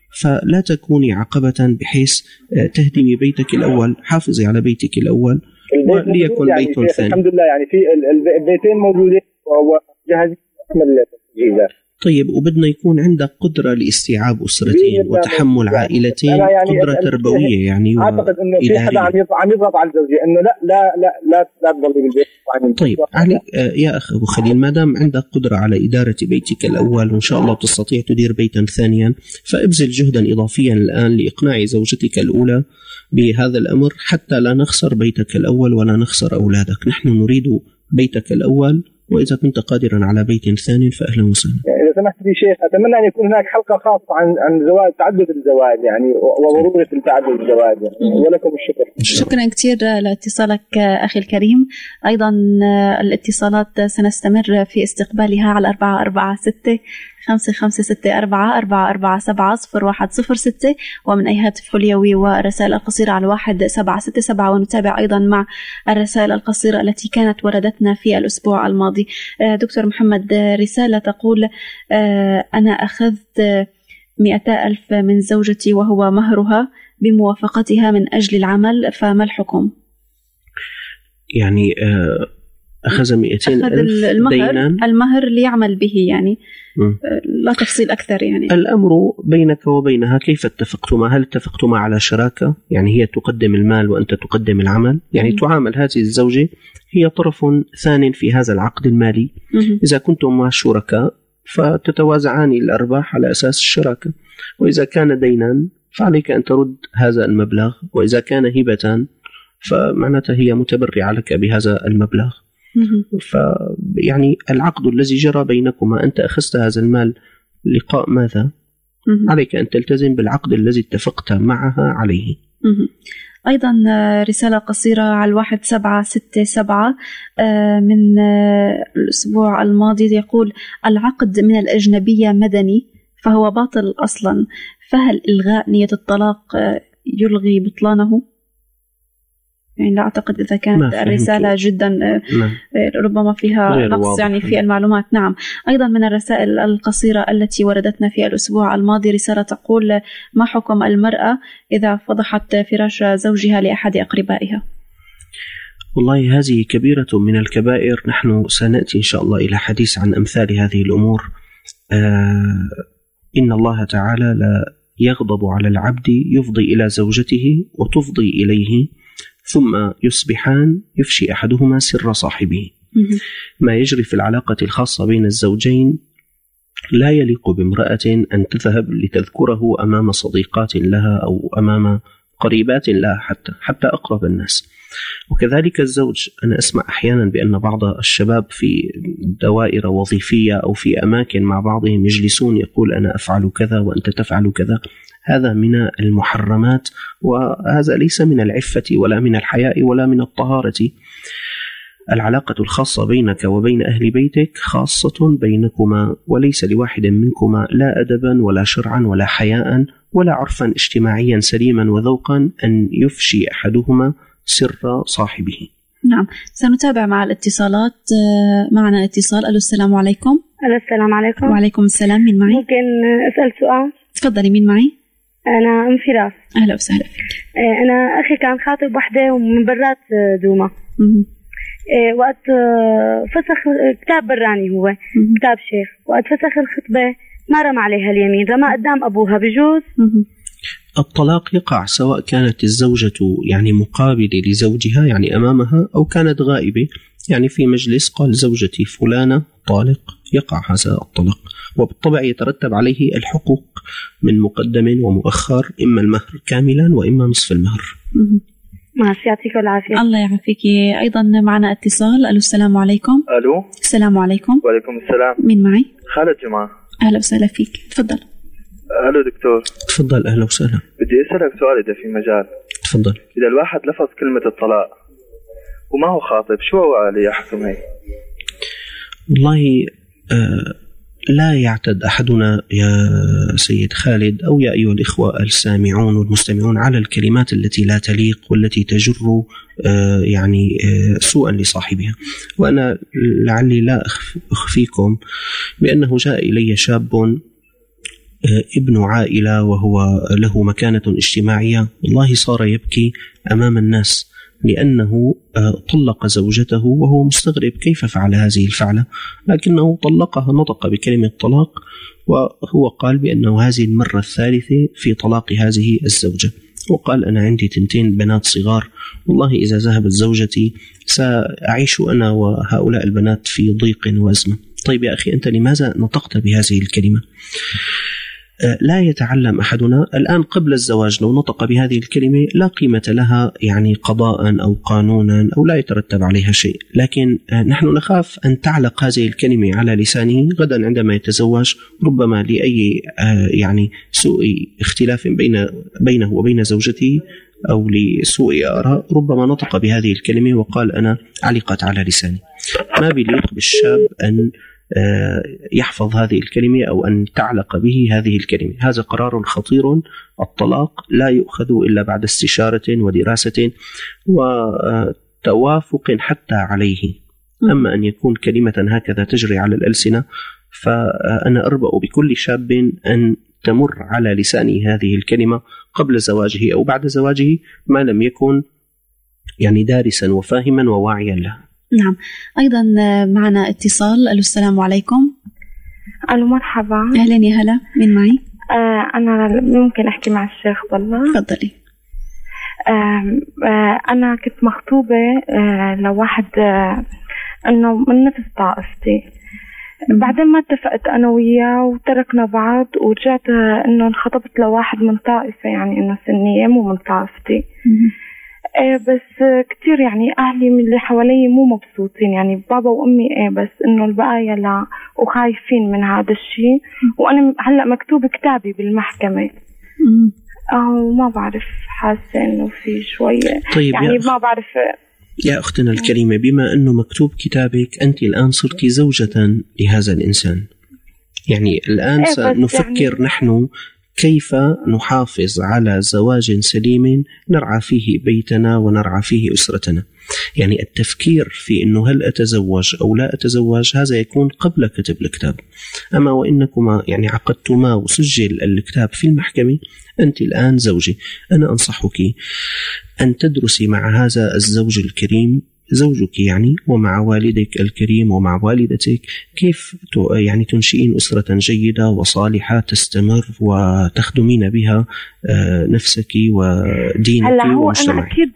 فلا تكوني عقبة بحيث تهدمي بيتك الأول. حافظي على بيتك الأول وليكن يعني بيت ثاني. الحمد لله يعني في البيتين موجودين وجاهزين الجيزة. طيب، وبدنا يكون عندك قدرة لاستيعاب أسرتين وتحمل عائلتين، يعني قدرة تربوية يعني. أعتقد إنه في حدا عم يضغط على الزوجة إنه لا لا لا لا لا تضلي بالبيت. طيب عليك يا أخ أبو خليل، ما دام عندك قدرة على إدارة بيتك الأول وإن شاء الله تستطيع تدير بيتا ثانيا، فابذل جهدا إضافيا الآن لإقناع زوجتك الأولى بهذا الأمر حتى لا نخسر بيتك الأول ولا نخسر أولادك. نحن نريد بيتك الأول، وإذا كنت قادرا على بيت ثاني فأهلا وسهلا. إذا سمحت لي شيخ، أتمنى أن يكون هناك حلقة خاصة عن عن زواج تعدد الزواج يعني وضرورة تعدد الزواج يعني. ولكم الشكر. شكرا كثير لاتصالك أخي الكريم. أيضا الاتصالات سنستمر في استقبالها على أربعة أربعة ستة خمسة خمسة ستة أربعة أربعة أربعة سبعة صفر واحد صفر ستة، ومن أي هاتف حليوي، والرسائل القصيرة على واحد سبعة ستة سبعة. ونتابع أيضا مع الرسائل القصيرة التي كانت وردتنا في الأسبوع الماضي. دكتور محمد، رسالة تقول: أنا أخذت مئة ألف من زوجتي وهو مهرها بموافقتها من أجل العمل، فما الحكم؟ يعني أخذ مئتين ألف المهر دينا، المهر ليعمل به يعني. م. لا تفصيل أكثر يعني. الأمر بينك وبينها كيف اتفقتما؟ هل اتفقتما على شراكة؟ يعني هي تقدم المال وأنت تقدم العمل؟ يعني م. تعامل هذه الزوجة هي طرف ثان في هذا العقد المالي. م. إذا كنتم شركاء فتتوازعان الأرباح على أساس الشراكة، وإذا كان دينا فعليك أن ترد هذا المبلغ، وإذا كان هبة فمعناتها هي متبرعة لك بهذا المبلغ. فيعني العقد الذي جرى بينكما أنت أخذت هذا المال لقاء ماذا؟ عليك أن تلتزم بالعقد الذي اتفقت معها عليه. أيضا رسالة قصيرة على الواحد سبعة ستة سبعة من الأسبوع الماضي يقول: العقد من الأجنبية مدني فهو باطل أصلا، فهل إلغاء نية الطلاق يلغي بطلانه؟ يعني لا أعتقد إذا كانت الرسالة جدا نعم. ربما فيها نقص يعني في المعلومات. نعم. أيضا من الرسائل القصيرة التي وردتنا في الأسبوع الماضي رسالة تقول: ما حكم المرأة إذا فضحت فراش زوجها لأحد أقربائها؟ والله هذه كبيرة من الكبائر. نحن سنأتي إن شاء الله إلى حديث عن أمثال هذه الأمور. آه إن الله تعالى لا يغضب على العبد يفضي إلى زوجته وتفضي إليه، ثم يصبحان يفشي أحدهما سر صاحبه. ما يجري في العلاقة الخاصة بين الزوجين لا يليق بامرأة أن تذهب لتذكره أمام صديقات لها أو أمام قريبات لها، حتى حتى أقرب الناس. وكذلك الزوج. أنا أسمع أحيانا بأن بعض الشباب في دوائر وظيفية أو في أماكن مع بعضهم يجلسون يقول: أنا أفعل كذا وأنت تفعل كذا. هذا من المحرمات، وهذا ليس من العفة ولا من الحياء ولا من الطهارة. العلاقة الخاصة بينك وبين أهل بيتك خاصة بينكما، وليس لواحد منكما لا أدبا ولا شرعا ولا حياء ولا عرفا اجتماعيا سليما وذوقا أن يفشي أحدهما سر صاحبه. نعم، سنتابع مع الاتصالات. معنا اتصال. ألو، السلام عليكم. ألو، السلام عليكم. وعليكم السلام. مين معي؟ ممكن أسأل سؤال؟ تفضلي. مين معي؟ أنا أم فراس. أهلا وسهلا فيك. أنا أخي كان خاطب وحدة ومن برات دوما. وقت فسخ كتاب براني، هو مم. كتاب شيخ. وقت فسخ الخطبة ما رمى عليها اليمين، رمى قدام أبوها. بجوز؟ مم. الطلاق يقع سواء كانت الزوجة يعني مقابلة لزوجها يعني أمامها، أو كانت غائبة يعني في مجلس قال زوجتي فلانة طالق، يقع هذا الطلاق. وبالطبع يترتب عليه الحقوق من مقدم ومؤخر، إما المهر كاملا وإما نصف المهر. ماشي، يعطيك العافية. الله يعافيك. أيضا معنا اتصال. ألو، السلام عليكم. ألو، السلام عليكم. وعليكم السلام. مين معي؟ خالد جماعة. أهلا وسهلا فيك. تفضل. ألو دكتور. تفضل. أهلا وسهلا. بدي أسألك سؤال إذا في مجال. تفضل. إذا الواحد لفظ كلمة الطلاق وما هو خاطب، شو هو عليه يحكم هي؟ والله آه لا يعتد أحدنا يا سيد خالد أو يا أيها الإخوة السامعون والمستمعون على الكلمات التي لا تليق والتي تجر آه يعني آه سوءا لصاحبها. وأنا لعلي لا أخفيكم بأنه جاء إلي شاب ابن عائلة وهو له مكانة اجتماعية، والله صار يبكي أمام الناس لأنه طلق زوجته وهو مستغرب كيف فعل هذه الفعلة، لكنه طلقها، نطق بكلمة طلاق، وهو قال بأنه هذه المرة الثالثة في طلاق هذه الزوجة، وقال أنا عندي تنتين بنات صغار، والله إذا ذهبت زوجتي سأعيش أنا وهؤلاء البنات في ضيق وأزمة. طيب يا أخي، أنت لماذا نطقت بهذه الكلمة؟ لا يتعلم أحدنا الآن قبل الزواج لو نطق بهذه الكلمة لا قيمة لها يعني قضاء أو قانونا أو لا يترتب عليها شيء، لكن نحن نخاف أن تعلق هذه الكلمة على لسانه غدا عندما يتزوج، ربما لأي يعني سوء اختلاف بين بينه وبين زوجته أو لسوء آراء، ربما نطق بهذه الكلمة وقال أنا علقت على لساني. ما بيليق بالشاب أن يحفظ هذه الكلمة أو أن تعلق به هذه الكلمة. هذا قرار خطير. الطلاق لا يؤخذ إلا بعد استشارة ودراسة وتوافق حتى عليه. أما أن يكون كلمة هكذا تجري على الألسنة، فأنا أربأ بكل شاب أن تمر على لسانه هذه الكلمة قبل زواجه أو بعد زواجه، ما لم يكن يعني دارسا وفاهما وواعيا له. نعم. أيضا معنا اتصال. ألو، السلام عليكم. ألو، مرحبا. أهلا يا هلا، مين معي؟ آه أنا ممكن أحكي مع الشيخ والله؟ تفضلي. آه آه أنا كنت مخطوبة آه لواحد آه إنه من نفس طائفتي، بعدين ما اتفقت أنا وياه وتركنا بعض، ورجعت آه إنه انخطبت لواحد من طائفة يعني إنه سنية مو من طائفتي. ايه بس كتير يعني اهلي من اللي حوالي مو مبسوطين، يعني بابا وامي ايه بس انه البقايا لا، وخايفين من هذا الشيء. وانا هلا مكتوب كتابي بالمحكمة او ما بعرف، حاسة انه في شوية طيب يعني ما بعرف. يا أختنا الكريمة، بما أنه مكتوب كتابك، أنت الآن صرت زوجة لهذا الإنسان، يعني الآن إيه سنفكر يعني نحن كيف نحافظ على زواج سليم نرعى فيه بيتنا ونرعى فيه أسرتنا. يعني التفكير في أنه هل أتزوج أو لا أتزوج هذا يكون قبل كتب الكتاب. أما وإنكما يعني عقدتما وسجل الكتاب في المحكمة، أنت الآن زوجي، أنا أنصحك أن تدرسي مع هذا الزوج الكريم، زوجك يعني، ومع والدك الكريم ومع والدتك، كيف يعني تنشئين أسرة جيدة وصالحة تستمر وتخدمين بها نفسك ودينك هلا هو ومجتمعك. أنا أكيد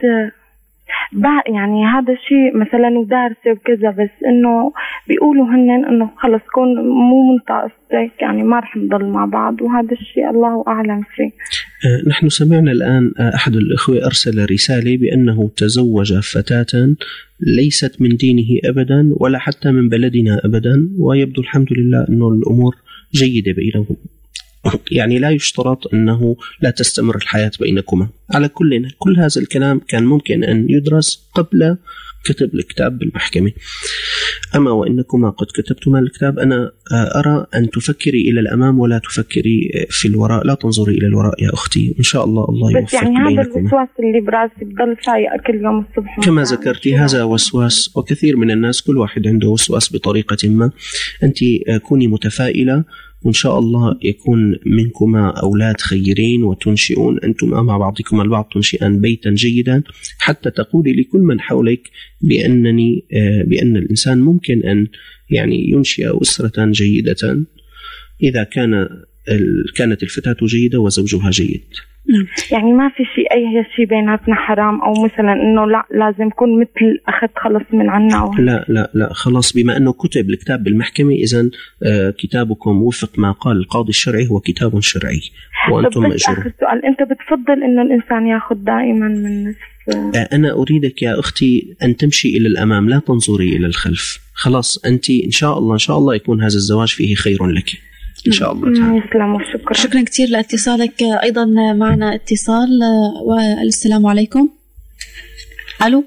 يعني هذا الشيء مثلا ودارسة وكذا، بس إنه بيقولوا هن إنه خلص كون مو من طائفتك يعني ما رح نضل مع بعض، وهذا الشيء الله أعلم فيه. نحن سمعنا الآن أحد الأخوة أرسل رسالة بأنه تزوج فتاة ليست من دينه أبدا ولا حتى من بلدنا أبدا، ويبدو الحمد لله أنه الأمور جيدة بينهم، يعني لا يشترط أنه لا تستمر الحياة بينكما. على كل كل هذا الكلام كان ممكن أن يدرس قبل كتب الكتاب بالمحكمة. أما وإنكما قد كتبتما الكتاب، أنا أرى أن تفكري إلى الأمام ولا تفكري في الوراء، لا تنظري إلى الوراء يا أختي، إن شاء الله الله يوفق بس يعني بينكما. هذا الوسواس اللي براسي بضل فايقة كل يوم الصبح كما ذكرتي، هذا وسواس، وكثير من الناس كل واحد عنده وسواس بطريقة ما. أنت كوني متفائلة، وإن شاء الله يكون منكما أولاد خيرين، وتنشئون أنتما مع بعضكما البعض تنشئان بيتا جيدا، حتى تقولي لكل من حولك بأنني بأن الإنسان ممكن أن يعني ينشئ أسرة جيدة إذا كان كانت الفتاة جيدة وزوجها جيد. يعني ما في شيء أي شيء بيناتنا حرام، أو مثلا إنه لا لازم يكون مثل أخذ خلص من عنا. لا لا لا خلاص، بما أنه كتب الكتاب بالمحكمة، إذن آه كتابكم وفق ما قال القاضي الشرعي هو كتاب شرعي وأنتم مأجورون. آخر سؤال، أنت بتفضل إنه الإنسان يأخذ دائما من نصف؟ آه أنا أريدك يا أختي أن تمشي إلى الأمام، لا تنظري إلى الخلف. خلاص أنت إن شاء الله إن شاء الله يكون هذا الزواج فيه خير لك إن شاء الله تعالى. شكرا شكرا كثير لاتصالك. أيضا معنا اتصال. والسلام عليكم. ألو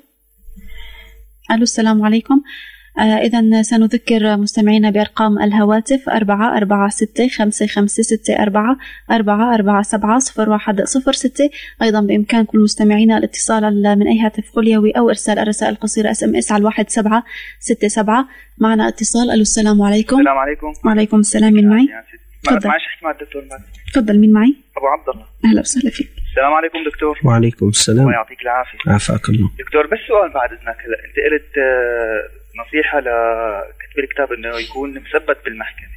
ألو السلام عليكم. إذا سنذكر مستمعينا بأرقام الهواتف أربعة أربعة ستة خمسة خمسة ستة أربعة أربعة أربعة سبعة صفر واحد صفر ستة. أيضا بإمكان كل مستمعينا الاتصال من أي هاتف خليوي أو إرسال الرسائل القصيرة اس ام اس على واحد سبعة ستة سبعة. معنا اتصال. ألو السلام عليكم. السلام عليكم. وعليكم السلام. من معي؟ تفضل. معلش احكي مع الدكتور ماجد. تفضل. مين معي؟ ابو عبد الله. اهلا وسهلا فيك. السلام عليكم دكتور. وعليكم السلام. الله يعطيك العافيه. عافاك الله. دكتور بس سؤال بعد اذنك، هلا انت قلت نصيحه لكتب الكتاب انه يكون مثبت بالمحكمه،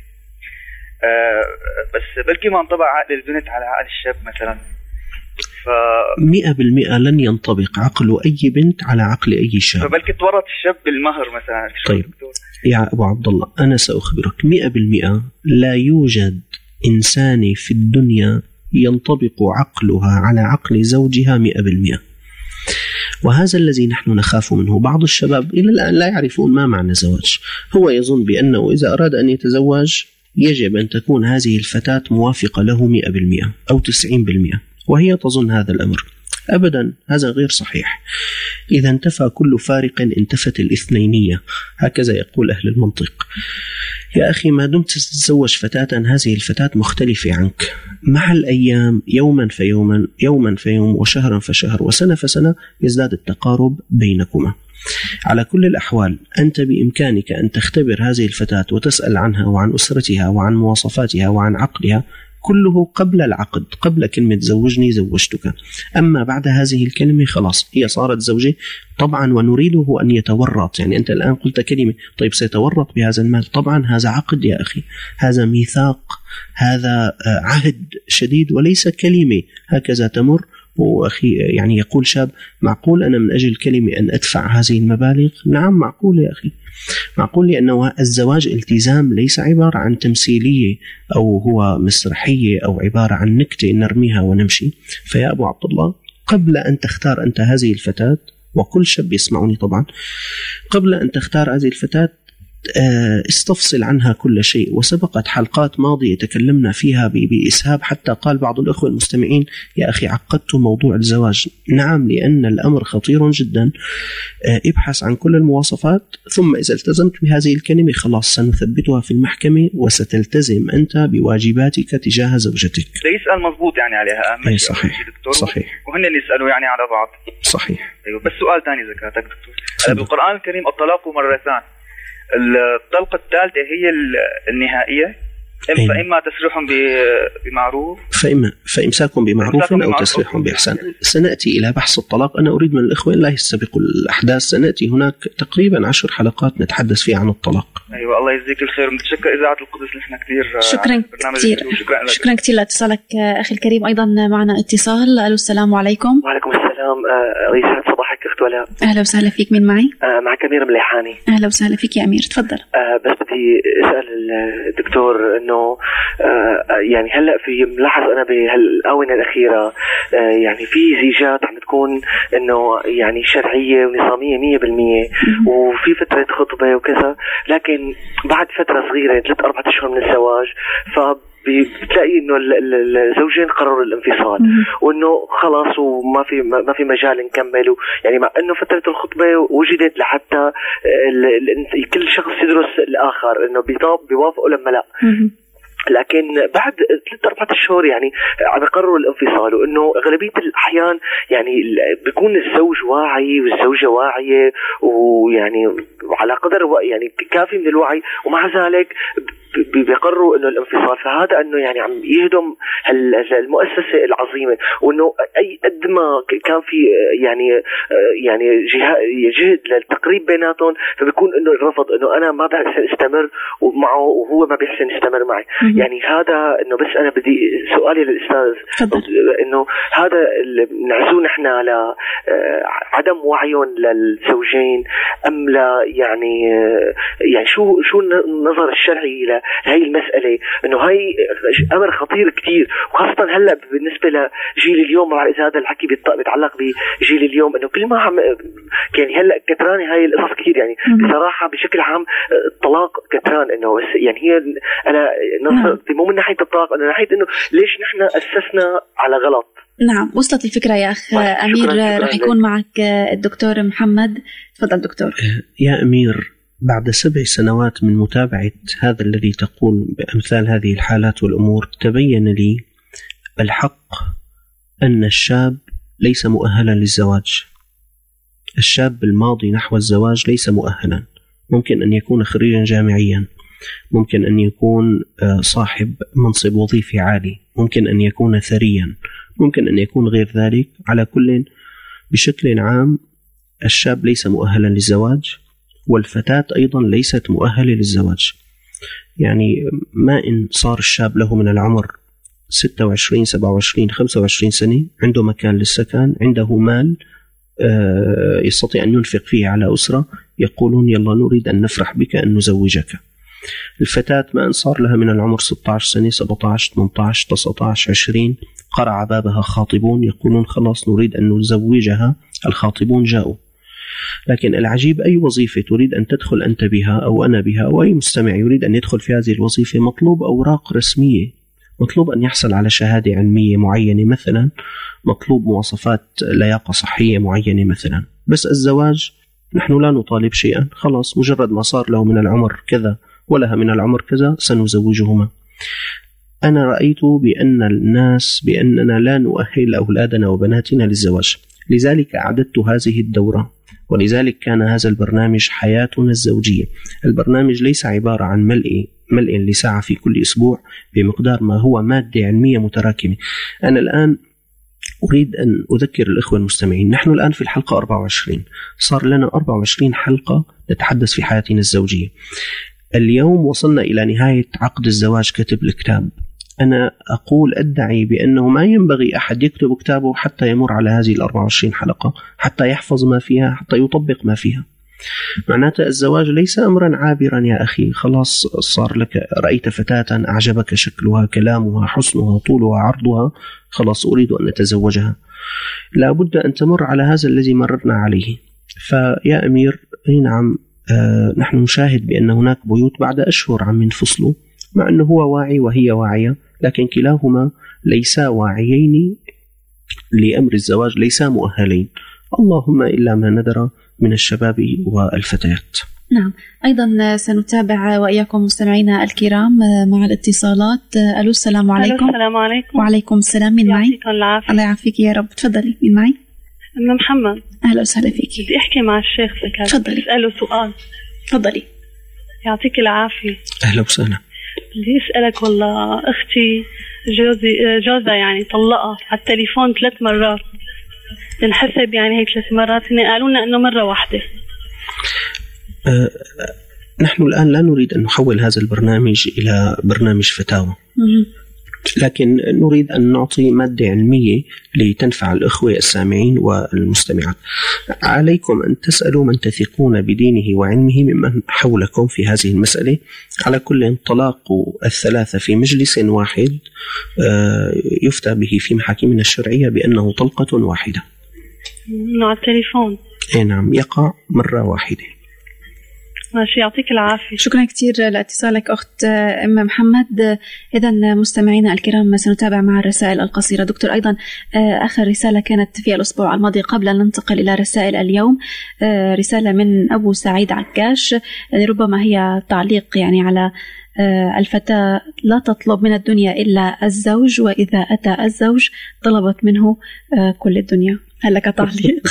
أه بس بلكي ما انطبق عقل البنت على عقل الشاب مثلا، ف مئة بالمئة لن ينطبق عقل أي بنت على عقل أي شاب، فبلكي تورط الشاب بالمهر مثلا. طيب دكتور. يا أبو عبد الله أنا سأخبرك مئة بالمئة لا يوجد إنسان في الدنيا ينطبق عقلها على عقل زوجها مئة بالمئة، وهذا الذي نحن نخاف منه. بعض الشباب إلى الآن لا يعرفون ما معنى زواج، هو يظن بأنه إذا أراد أن يتزوج يجب أن تكون هذه الفتاة موافقة له مئة بالمئة أو تسعين بالمئة، وهي تظن هذا الأمر. أبدا، هذا غير صحيح. إذا انتفى كل فارق انتفت الاثنينية، هكذا يقول أهل المنطق. يا أخي ما دمت تتزوج فتاة هذه الفتاة مختلفة عنك، مع الأيام يوما فيوما يوما فيوم وشهرا فشهر وسنة فسنة يزداد التقارب بينكما. على كل الأحوال أنت بإمكانك أن تختبر هذه الفتاة وتسأل عنها وعن أسرتها وعن مواصفاتها وعن عقلها، كله قبل العقد، قبل كلمة زوجني زوجتك. أما بعد هذه الكلمة خلاص هي صارت زوجة طبعا، ونريده أن يتورط. يعني أنت الآن قلت كلمة، طيب سيتورط بهذا المال؟ طبعا هذا عقد يا أخي، هذا ميثاق، هذا عهد شديد وليس كلمة هكذا تمر. وأخي يعني يقول شاب معقول أنا من أجل كلمة أن أدفع هذه المبالغ؟ نعم معقول يا أخي، معقول، لأنه الزواج التزام، ليس عبارة عن تمثيلية أو هو مسرحية أو عبارة عن نكتة نرميها ونمشي. فيا أبو عبد الله قبل أن تختار أنت هذه الفتاة، وكل شاب يسمعني طبعا، قبل أن تختار هذه الفتاة استفصل عنها كل شيء. وسبقت حلقات ماضية تكلمنا فيها بإسهاب، حتى قال بعض الأخوة المستمعين يا أخي عقدت موضوع الزواج. نعم، لأن الأمر خطير جدا. ابحث عن كل المواصفات، ثم إذا التزمت بهذه الكلمة خلاص سنثبتها في المحكمة، وستلتزم أنت بواجباتك تجاه زوجتك. يسأل مضبوط يعني عليها. أي صحيح صحيح. وهن اللي يسألوا يعني على بعض. صحيح. أيوة. بس سؤال ثاني زكاتك دكتور، بالقرآن الكريم الطلاق مرتان، الطلقة الثالثة هي النهائية، فإما تسريح بمعروف فإما فإمساك بمعروف أو تسريح بإحسان. سنأتي إلى بحث الطلاق. أنا أريد من الإخوة لا يستبقوا الأحداث، سنأتي هناك تقريبا عشر حلقات نتحدث فيها عن الطلاق. أيوة الله يجزيك الخير. متشكر إذاعة القدس، نحن كثير شكرا كثير. شكرا, شكرا كثير لاتصالك أخي الكريم. أيضا معنا اتصال. ألو السلام عليكم. وعليكم السلام. يسعد صباحك أخت ولاء. أهلا وسهلا فيك. من معي؟ آه معك أمير مليحاني. أهلا وسهلا فيك يا أمير، تفضل. آه بس بدي أسأل الدكتور إنه آه يعني هلأ في ملاحظ أنا بهالآونة الأخيرة آه يعني في زيجات عم تكون إنه يعني شرعية ونظامية مية بالمية، وفي فترة خطبة وكذا، لكن بعد فترة صغيرة ثلاث أربعة أشهر من الزواج ف بتلاقي انه الزوجين قرروا الانفصال، وانه خلاص وما في ما في مجال نكمل. يعني مع انه فتره الخطبه وجدت لحتى كل شخص يدرس الاخر انه بيوافقوا لما لا، لكن بعد ثلاث أربعة أشهر يعني عم يقرروا الانفصال. وإنه أغلبية الأحيان يعني بيكون الزوج واعي والزوجة واعية، ويعني على قدر يعني كافي من الوعي، ومع ذلك بيقرروا إنه الانفصال. فهذا إنه يعني عم يهدم المؤسسة العظيمة، وإنه أي قد ما كان في يعني يعني جهد للتقريب بيناتهم، فبيكون إنه الرفض إنه أنا ما بحسن استمر ومعه وهو ما بيحسن يستمر معي. يعني هذا إنه بس أنا بدي سؤالي للأستاذ إنه هذا اللي نعزوه نحن على عدم وعيهم للزوجين أم لا؟ يعني يعني شو شو النظر الشرعي لهي المسألة؟ إنه هاي أمر خطير كتير، وخاصة هلا بالنسبة لجيل اليوم. مع إذا هذا الحكي بيتعلق بجيل اليوم، إنه كل ما عم يعني هلا كتران هاي القصص كتير. يعني بصراحة بشكل عام الطلاق كتران، إنه يعني هي أنا نظرتي مو من ناحية الطلاق، أنا ناحية إنه ليش نحن أسسنا على غلط. نعم وصلت الفكرة يا أخ أمير. رح يكون معك الدكتور محمد. تفضل دكتور. يا أمير، بعد سبع سنوات من متابعة هذا الذي تقول بأمثال هذه الحالات والأمور، تبين لي الحق أن الشاب ليس مؤهلا للزواج. الشاب الماضي نحو الزواج ليس مؤهلا، ممكن أن يكون خريجا جامعيا، ممكن أن يكون صاحب منصب وظيفي عالي، ممكن أن يكون ثريا، ممكن أن يكون غير ذلك. على كل بشكل عام الشاب ليس مؤهلا للزواج، والفتاة أيضا ليست مؤهلة للزواج. يعني ما إن صار الشاب له من العمر ستة وعشرين سبعة وعشرين خمسة وعشرين سنة، عنده مكان للسكن، عنده مال يستطيع أن ينفق فيه على أسرة، يقولون يلا نريد أن نفرح بك أن نزوجك. الفتاة ما إن صار لها من العمر ستة عشر سنة سبعة عشر ثمانية عشر تسعة عشر عشرين، قرع بابها خاطبون يقولون خلاص نريد أن نزوجها، الخاطبون جاءوا. لكن العجيب أي وظيفة تريد أن تدخل أنت بها أو أنا بها أو أي مستمع يريد أن يدخل في هذه الوظيفة، مطلوب أوراق رسمية، مطلوب أن يحصل على شهادة علمية معينة مثلا، مطلوب مواصفات لياقة صحية معينة مثلا. بس الزواج نحن لا نطالب شيئا، خلاص مجرد ما صار له من العمر كذا ولها من العمر كذا سنزوجهما. أنا رأيت بأن الناس بأننا لا نؤهل أولادنا وبناتنا للزواج، لذلك أعددت هذه الدورة، ولذلك كان هذا البرنامج حياتنا الزوجية. البرنامج ليس عبارة عن ملء ملء لساعة في كل أسبوع بمقدار ما هو مادة علمية متراكمة. أنا الآن أريد أن أذكر الإخوة المستمعين، نحن الآن في الحلقة أربعة وعشرين، صار لنا أربعة وعشرين حلقة نتحدث في حياتنا الزوجية. اليوم وصلنا إلى نهاية عقد الزواج، كتب الكتاب. أنا أقول أدعي بأنه ما ينبغي أحد يكتب كتابه حتى يمر على هذه الأربعة وعشرين حلقة، حتى يحفظ ما فيها، حتى يطبق ما فيها. معناته الزواج ليس أمرا عابرا يا أخي، خلاص صار لك رأيت فتاة أعجبك شكلها كلامها حسنها طولها عرضها، خلاص أريد أن أتزوجها. لا بد أن تمر على هذا الذي مررنا عليه. فيا أمير، أي نعم، آه نحن نشاهد بأن هناك بيوت بعد أشهر عم ينفصلوا، مع أنه هو واعي وهي واعية، لكن كلاهما ليسا واعيين لأمر الزواج، ليسا مؤهلين، اللهم إلا ما ندر من الشباب والفتيات. نعم، أيضا سنتابع وإياكم مستمعينا الكرام مع الاتصالات. ألو، السلام عليكم. السلام عليكم. وعليكم السلام. من معي؟ يعطيكم العافية. الله يعافيك يا رب. تفضلي. من معي؟ أنا محمد. أهلا وسهلا فيك. بدي أحكي مع الشيخ زكاة. تفضلي. أسأله سؤال. تفضلي. يعطيك العافية. أهلا وسهلا. بدي أسألك، والله أختي جوزي جوزها يعني طلقها على التليفون ثلاث مرات، نحسب يعني هي ثلاث مرات، قالوا لنا إنه مرة واحدة. أه نحن الآن لا نريد أن نحول هذا البرنامج إلى برنامج فتاوى، لكن نريد أن نعطي مادة علمية لتنفع الأخوة السامعين والمستمعات. عليكم أن تسألوا من تثقون بدينه وعلمه ممن حولكم في هذه المسألة. على كل طلاق الثلاثة في مجلس واحد يفتى به في محاكمنا الشرعية بأنه طلقة واحدة. على التليفون؟ أي نعم، يقع مرة واحدة. ماشي، يعطيك العافية. شكرا كثير لاتصالك أخت أم محمد. إذا مستمعينا الكرام سنتابع مع الرسائل القصيرة. دكتور، أيضا آخر رسالة كانت في الأسبوع الماضي قبل أن ننتقل إلى رسائل اليوم، رسالة من أبو سعيد عكاش، ربما هي تعليق يعني على الفتاة لا تطلب من الدنيا إلا الزوج، وإذا أتى الزوج طلبت منه كل الدنيا. هل لك تعليق؟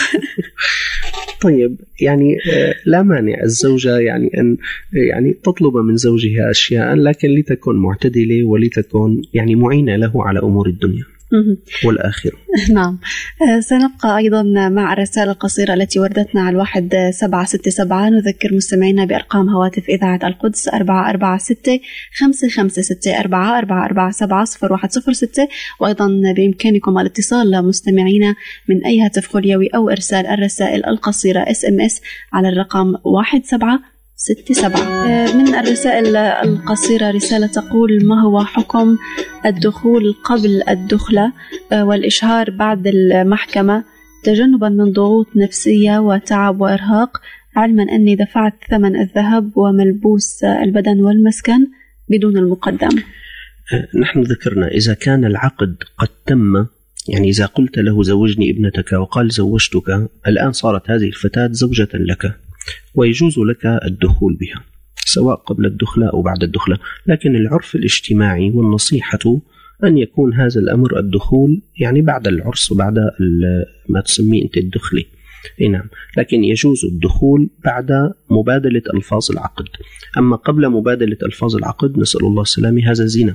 طيب، يعني لا مانع الزوجة يعني أن يعني تطلب من زوجها أشياء، لكن لتكون معتدلة ولتكون يعني معينة له على أمور الدنيا والآخرة. نعم، سنبقى أيضا مع الرسالة القصيرة التي وردتنا على الواحد سبعة ستة سبعة. نذكر مستمعينا بأرقام هواتف إذاعة القدس أربعة أربعة ستة خمسة خمسة ستة أربعة أربعة أربعة سبعة صفر واحد صفر ستة، وأيضا بإمكانكم الاتصال مستمعينا من أي هاتف خليوي أو إرسال الرسائل القصيرة إس إم إس على الرقم واحد سبعة ستة سبعة. من الرسائل القصيرة رسالة تقول: ما هو حكم الدخول قبل الدخلة والإشهار بعد المحكمة تجنبا من ضغوط نفسية وتعب وإرهاق، علما أني دفعت ثمن الذهب وملبوس البدن والمسكن بدون المقدم؟ نحن ذكرنا إذا كان العقد قد تم، يعني إذا قلت له زوجني ابنتك وقال زوجتك، الآن صارت هذه الفتاة زوجة لك ويجوز لك الدخول بها سواء قبل الدخلة أو بعد الدخلة. لكن العرف الاجتماعي والنصيحة أن يكون هذا الأمر الدخول يعني بعد العرس وبعد ما تسميه أنت الدخلة. نعم، لكن يجوز الدخول بعد مبادلة ألفاظ العقد. أما قبل مبادلة ألفاظ العقد نسأل الله السلامة، هذا زنا.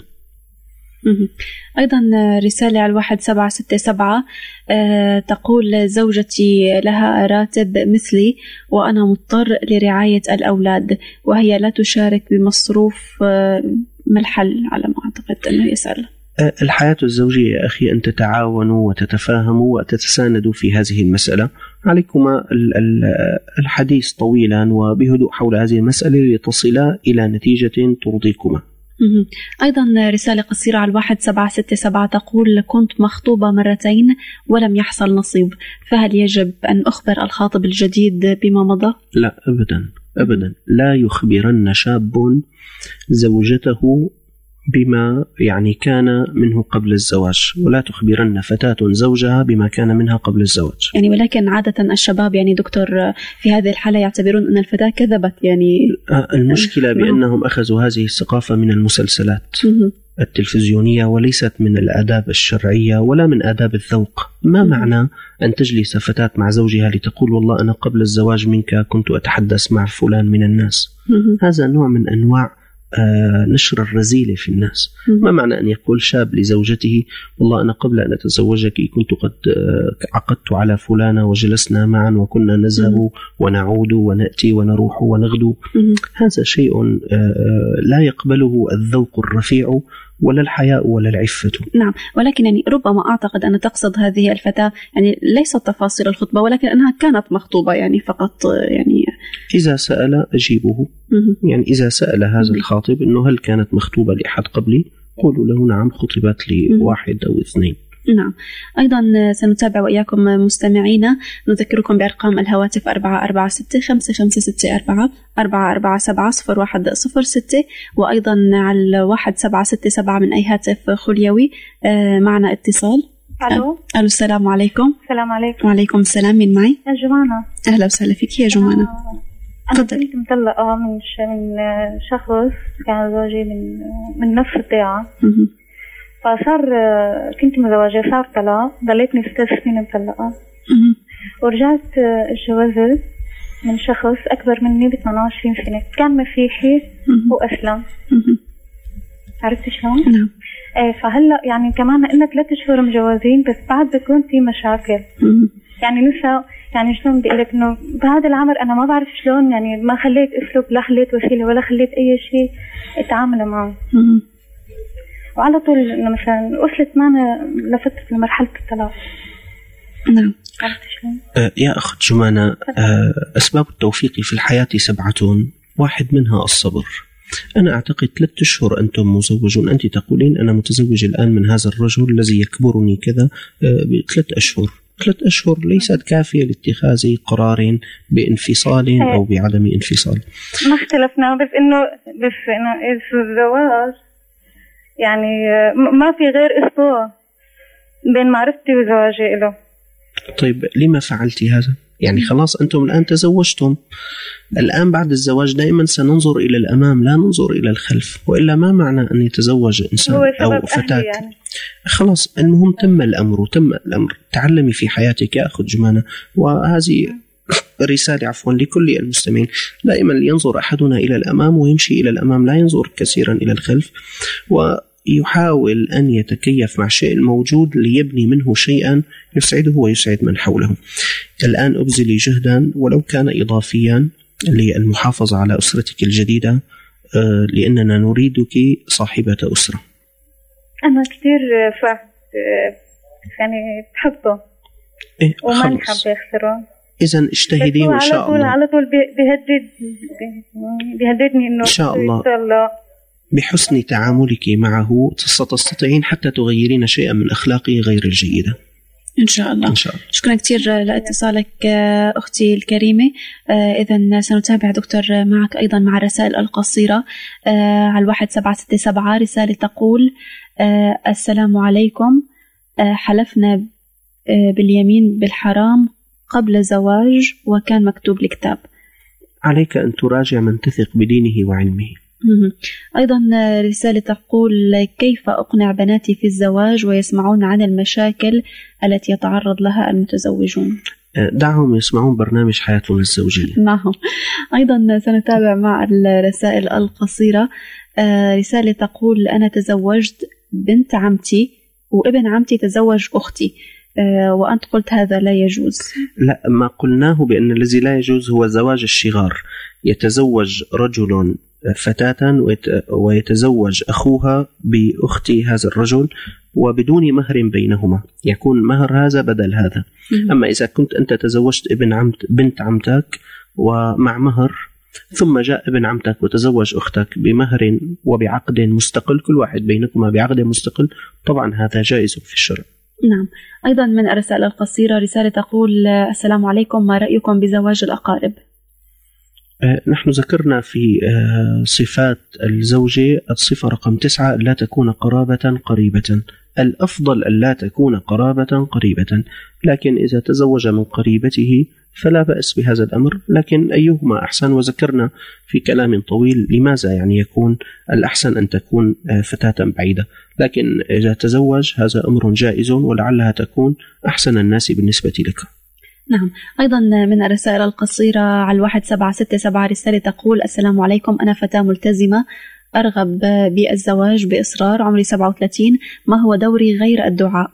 أيضا رسالة على الواحد سبعة ستة سبعة تقول: زوجتي لها راتب مثلي وأنا مضطر لرعاية الأولاد وهي لا تشارك بمصروف، ما الحل؟ على ما أعتقد أنه يسأل. الحياة الزوجية يا أخي أن تتعاونوا وتتفاهموا وتتساندوا في هذه المسألة. عليكما الحديث طويلا وبهدوء حول هذه المسألة لتصلا إلى نتيجة ترضيكما. أيضا رسالة قصيرة على الواحد سبعة ستة سبعة تقول: كنت مخطوبة مرتين ولم يحصل نصيب، فهل يجب أن أخبر الخاطب الجديد بما مضى؟ لا أبدا أبدا، لا يخبرن شاب زوجته بما يعني كان منه قبل الزواج، ولا تخبرن فتاة زوجها بما كان منها قبل الزواج. يعني ولكن عادة الشباب يعني دكتور في هذه الحالة يعتبرون أن الفتاة كذبت. يعني المشكلة بأنهم أخذوا هذه الثقافة من المسلسلات التلفزيونية وليست من الآداب الشرعية ولا من آداب الذوق. ما معنى أن تجلس فتاة مع زوجها لتقول: والله أنا قبل الزواج منك كنت أتحدث مع فلان من الناس؟ هذا نوع من أنواع نشر الرذيلة في الناس. ما معنى أن يقول شاب لزوجته: والله أنا قبل أن أتزوجك كنت قد عقدت على فلانة وجلسنا معا وكنا نذهب ونعود ونأتي ونروح ونغدو. هذا شيء لا يقبله الذوق الرفيع ولا الحياء ولا العفة. نعم، ولكن يعني ربما أعتقد أن تقصد هذه الفتاة يعني ليست تفاصيل الخطبة، ولكن أنها كانت مخطوبة يعني فقط. يعني إذا سأل أجيبه. يعني إذا سأل هذا الخاطب أنه هل كانت مخطوبة لأحد قبلي، قولوا له نعم خطبت لواحد أو اثنين. نعم. أيضا سنتابع وإياكم مستمعينا، نذكركم بأرقام الهواتف أربعة أربعة ستة خمسة خمسة ستة أربعة أربعة أربعة سبعة صفر واحد صفر ستة، وأيضا على واحد سبعة ستة سبعة من أي هاتف خليوي. معنا اتصال. ألو. ألو، السلام عليكم. السلام عليكم. وعليكم السلام، من معي؟ يا جمانة. أهلا وسهلا فيك يا جمانة. آه. أنا كنت مطلقة من من شخص كان زوجي من من نفس الضيعة، فصار كنت متزوجة، صار طلاق، ضليتني ست سنين مطلقة، ورجعت اتجوزت من شخص أكبر مني ب ثمانية وعشرين سنة، كان مسيحي وأسلم. عرفت شلون؟ نعم. ايه، فهلا يعني كمان إنك ثلاث شهور مجوزين بس بعد بكون في مشاكل. يعني لسه يعني شلون بدي أقولك إنه بهذا العمر أنا ما بعرف شلون، يعني ما خليت أسلوب، لا خليت وسيلة ولا خليت أي شيء أتعامل معه. وعلى طول إنه مثلا وصلت معنا لفترة مرحلة الطلاق. نعم. عرفت شلون؟ آه يا أخت جمانة، آه أسباب التوفيق في الحياة سبعة، واحد منها الصبر. أنا أعتقد ثلاثة أشهر أنتم مزوجون، أنت تقولين أنا متزوج الآن من هذا الرجل الذي يكبرني كذا آه بثلاث أشهر. ثلاث أشهر ليست كافية لاتخاذ قرار بانفصال أو بعدم انفصال. ما اختلفنا، بس إنه بس إنه الزواج يعني ما في غير أسبوع بين معرفتي وزواجي له. طيب لما فعلتي هذا؟ يعني خلاص أنتم الآن تزوجتم، الآن بعد الزواج دائما سننظر إلى الأمام لا ننظر إلى الخلف، وإلا ما معنى أن يتزوج إنسان أو فتاة يعني. خلاص المهم تم الأمر تم الأمر تعلمي في حياتك يا أخت جمانة. وهذه رسالة عفوا لكل المستمعين، دائما ينظر أحدنا إلى الأمام ويمشي إلى الأمام، لا ينظر كثيرا إلى الخلف، ويحاول أن يتكيف مع الشيء الموجود ليبني منه شيئا يسعده ويسعد من حوله. الآن أبذلي جهدا ولو كان إضافيا للمحافظة على أسرتك الجديدة، لأننا نريدك صاحبة أسرة. أنا كثير فهد يعني بحبه إيه وما نحب يخسره، إذن اجتهدي وإن شاء الله. على طول بيهدد بيهددني إنه إن شاء الله بحسن تعاملك معه ستستطيعين حتى تغيرين شيئا من أخلاقه غير الجيدة إن شاء الله. إن شاء الله. شكرا كثير لاتصالك أختي الكريمة. إذن سنتابع دكتور معك أيضا مع الرسائل القصيرة على الواحد سبعة ستة سبعة. رسالة تقول: السلام عليكم، حلفنا باليمين بالحرام قبل زواج وكان مكتوب الكتاب. عليك أن تراجع من تثق بدينه وعلمه. أيضا رسالة تقول: كيف أقنع بناتي في الزواج ويسمعون عن المشاكل التي يتعرض لها المتزوجون؟ دعهم يسمعون برنامج حياتنا الزوجية. نعم. أيضا سنتابع مع الرسائل القصيرة. رسالة تقول: أنا تزوجت بنت عمتي وابن عمتي تزوج أختي وأنت قلت هذا لا يجوز. لا، ما قلناه بأن الذي لا يجوز هو زواج الشغار. يتزوج رجل فتاة ويتزوج أخوها بأخت هذا الرجل وبدون مهر بينهما، يكون مهر هذا بدل هذا. أما إذا كنت أنت تزوجت ابن عمت بنت عمتك ومع مهر، ثم جاء ابن عمتك وتزوج أختك بمهر وبعقد مستقل، كل واحد بينكما بعقد مستقل، طبعا هذا جائز في الشرع. نعم. أيضا من الرسالة القصيرة رسالة تقول: السلام عليكم، ما رأيكم بزواج الأقارب؟ نحن ذكرنا في صفات الزوجة الصفة رقم تسعة: لا تكون قرابة قريبة. الأفضل أن لا تكون قرابة قريبة، لكن إذا تزوج من قريبته فلا بأس بهذا الأمر، لكن أيهما أحسن؟ وذكرنا في كلام طويل لماذا يعني يكون الأحسن أن تكون فتاة بعيدة، لكن إذا تزوج هذا أمر جائز ولعلها تكون أحسن الناس بالنسبة لك. نعم. أيضا من الرسائل القصيرة على الواحد سبعة ستة سبعة رسالة تقول: السلام عليكم، أنا فتاة ملتزمة أرغب بالزواج بإصرار، عمري سبعة وثلاثين، ما هو دوري غير الدعاء؟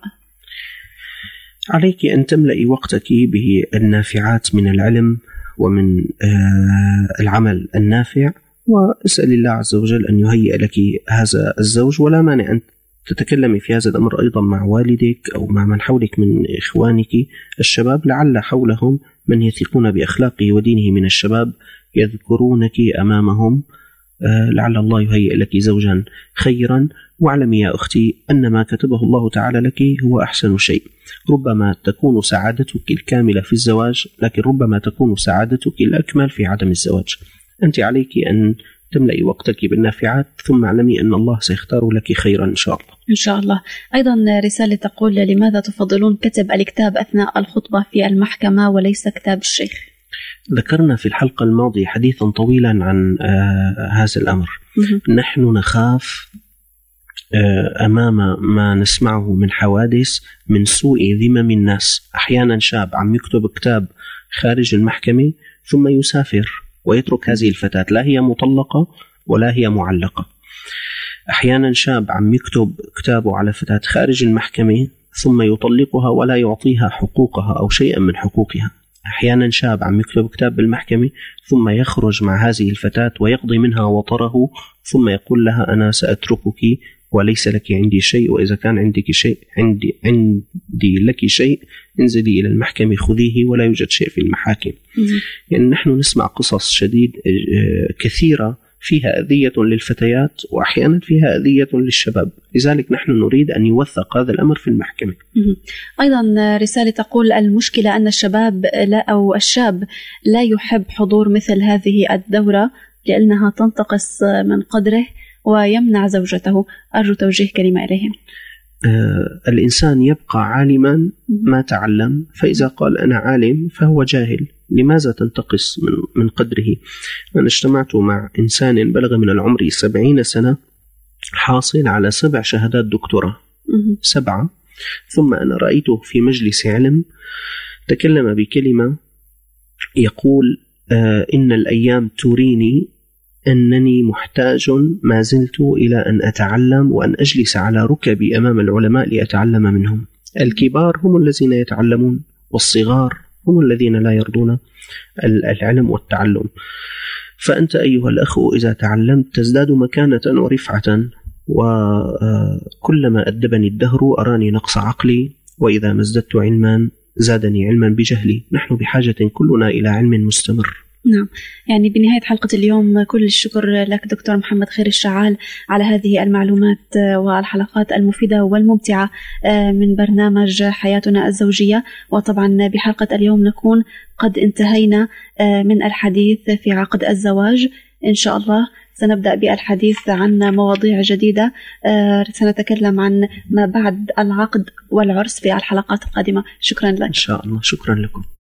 عليك أن تملئي وقتك بالنافعات من العلم ومن العمل النافع، واسأل الله عز وجل أن يهيئ لك هذا الزوج، ولا مانع أن تتكلمي في هذا الأمر أيضا مع والدك أو مع من حولك من إخوانك الشباب، لعل حولهم من يثقون بأخلاقه ودينه من الشباب يذكرونك أمامهم، لعل الله يهيئ لك زوجا خيرا. واعلمي يا أختي أن ما كتبه الله تعالى لك هو أحسن شيء. ربما تكون سعادتك الكاملة في الزواج، لكن ربما تكون سعادتك الأكمل في عدم الزواج. أنت عليك أن تملئي وقتك بالنافعات، ثم اعلمي أن الله سيختار لك خيرا إن شاء الله. إن شاء الله. أيضا رسالة تقول: لماذا تفضلون كتب الكتاب أثناء الخطبة في المحكمة وليس كتاب الشيخ؟ ذكرنا في الحلقة الماضية حديثا طويلا عن آه هذا الأمر. نحن نخاف آه أمام ما نسمعه من حوادث من سوء ذمم الناس. أحيانا شاب عم يكتب كتاب خارج المحكمة ثم يسافر ويترك هذه الفتاة، لا هي مطلقة ولا هي معلقة. أحيانا شاب عم يكتب كتابه على فتاة خارج المحكمة ثم يطلقها ولا يعطيها حقوقها أو شيئا من حقوقها. أحيانا شاب عم يكتب كتاب بالمحكمة ثم يخرج مع هذه الفتاة ويقضي منها وطره، ثم يقول لها: أنا سأتركك وليس لك عندي شيء، وإذا كان عندك شيء عندي عندي لك شيء انزلي إلى المحكمة خذيه، ولا يوجد شيء في المحاكم. يعني نحن نسمع قصص شديد كثيرة فيها أذية للفتيات وأحيانا فيها أذية للشباب، لذلك نحن نريد أن يوثق هذا الأمر في المحكمة. أيضا رسالة تقول: المشكلة أن الشباب لا أو الشاب لا يحب حضور مثل هذه الدورة لأنها تنتقص من قدره ويمنع زوجته، أرجو توجيه كلمة إليهم. آه الإنسان يبقى عالما ما تعلم، فإذا قال أنا عالم فهو جاهل، لماذا تنتقص من, من قدره؟ أنا اجتمعت مع إنسان بلغ من العمر سبعين سنة حاصل على سبع شهادات دكتوراه، سبعة، ثم أنا رأيته في مجلس علم تكلم بكلمة يقول: آه إن الأيام تريني أنني محتاج ما زلت إلى أن أتعلم وأن أجلس على ركبي أمام العلماء لأتعلم منهم. الكبار هم الذين يتعلمون والصغار هم الذين لا يرضون العلم والتعلم. فأنت أيها الأخ إذا تعلمت تزداد مكانة ورفعة، وكلما أدبني الدهر أراني نقص عقلي، وإذا ما ازددت علما زادني علما بجهلي. نحن بحاجة كلنا إلى علم مستمر. نعم. يعني بنهاية حلقة اليوم كل الشكر لك دكتور محمد خير الشعال على هذه المعلومات والحلقات المفيدة والممتعة من برنامج حياتنا الزوجية. وطبعا بحلقة اليوم نكون قد انتهينا من الحديث في عقد الزواج. إن شاء الله سنبدأ بالحديث عن مواضيع جديدة، سنتكلم عن ما بعد العقد والعرس في الحلقات القادمة. شكرا لك. إن شاء الله. شكرا لكم.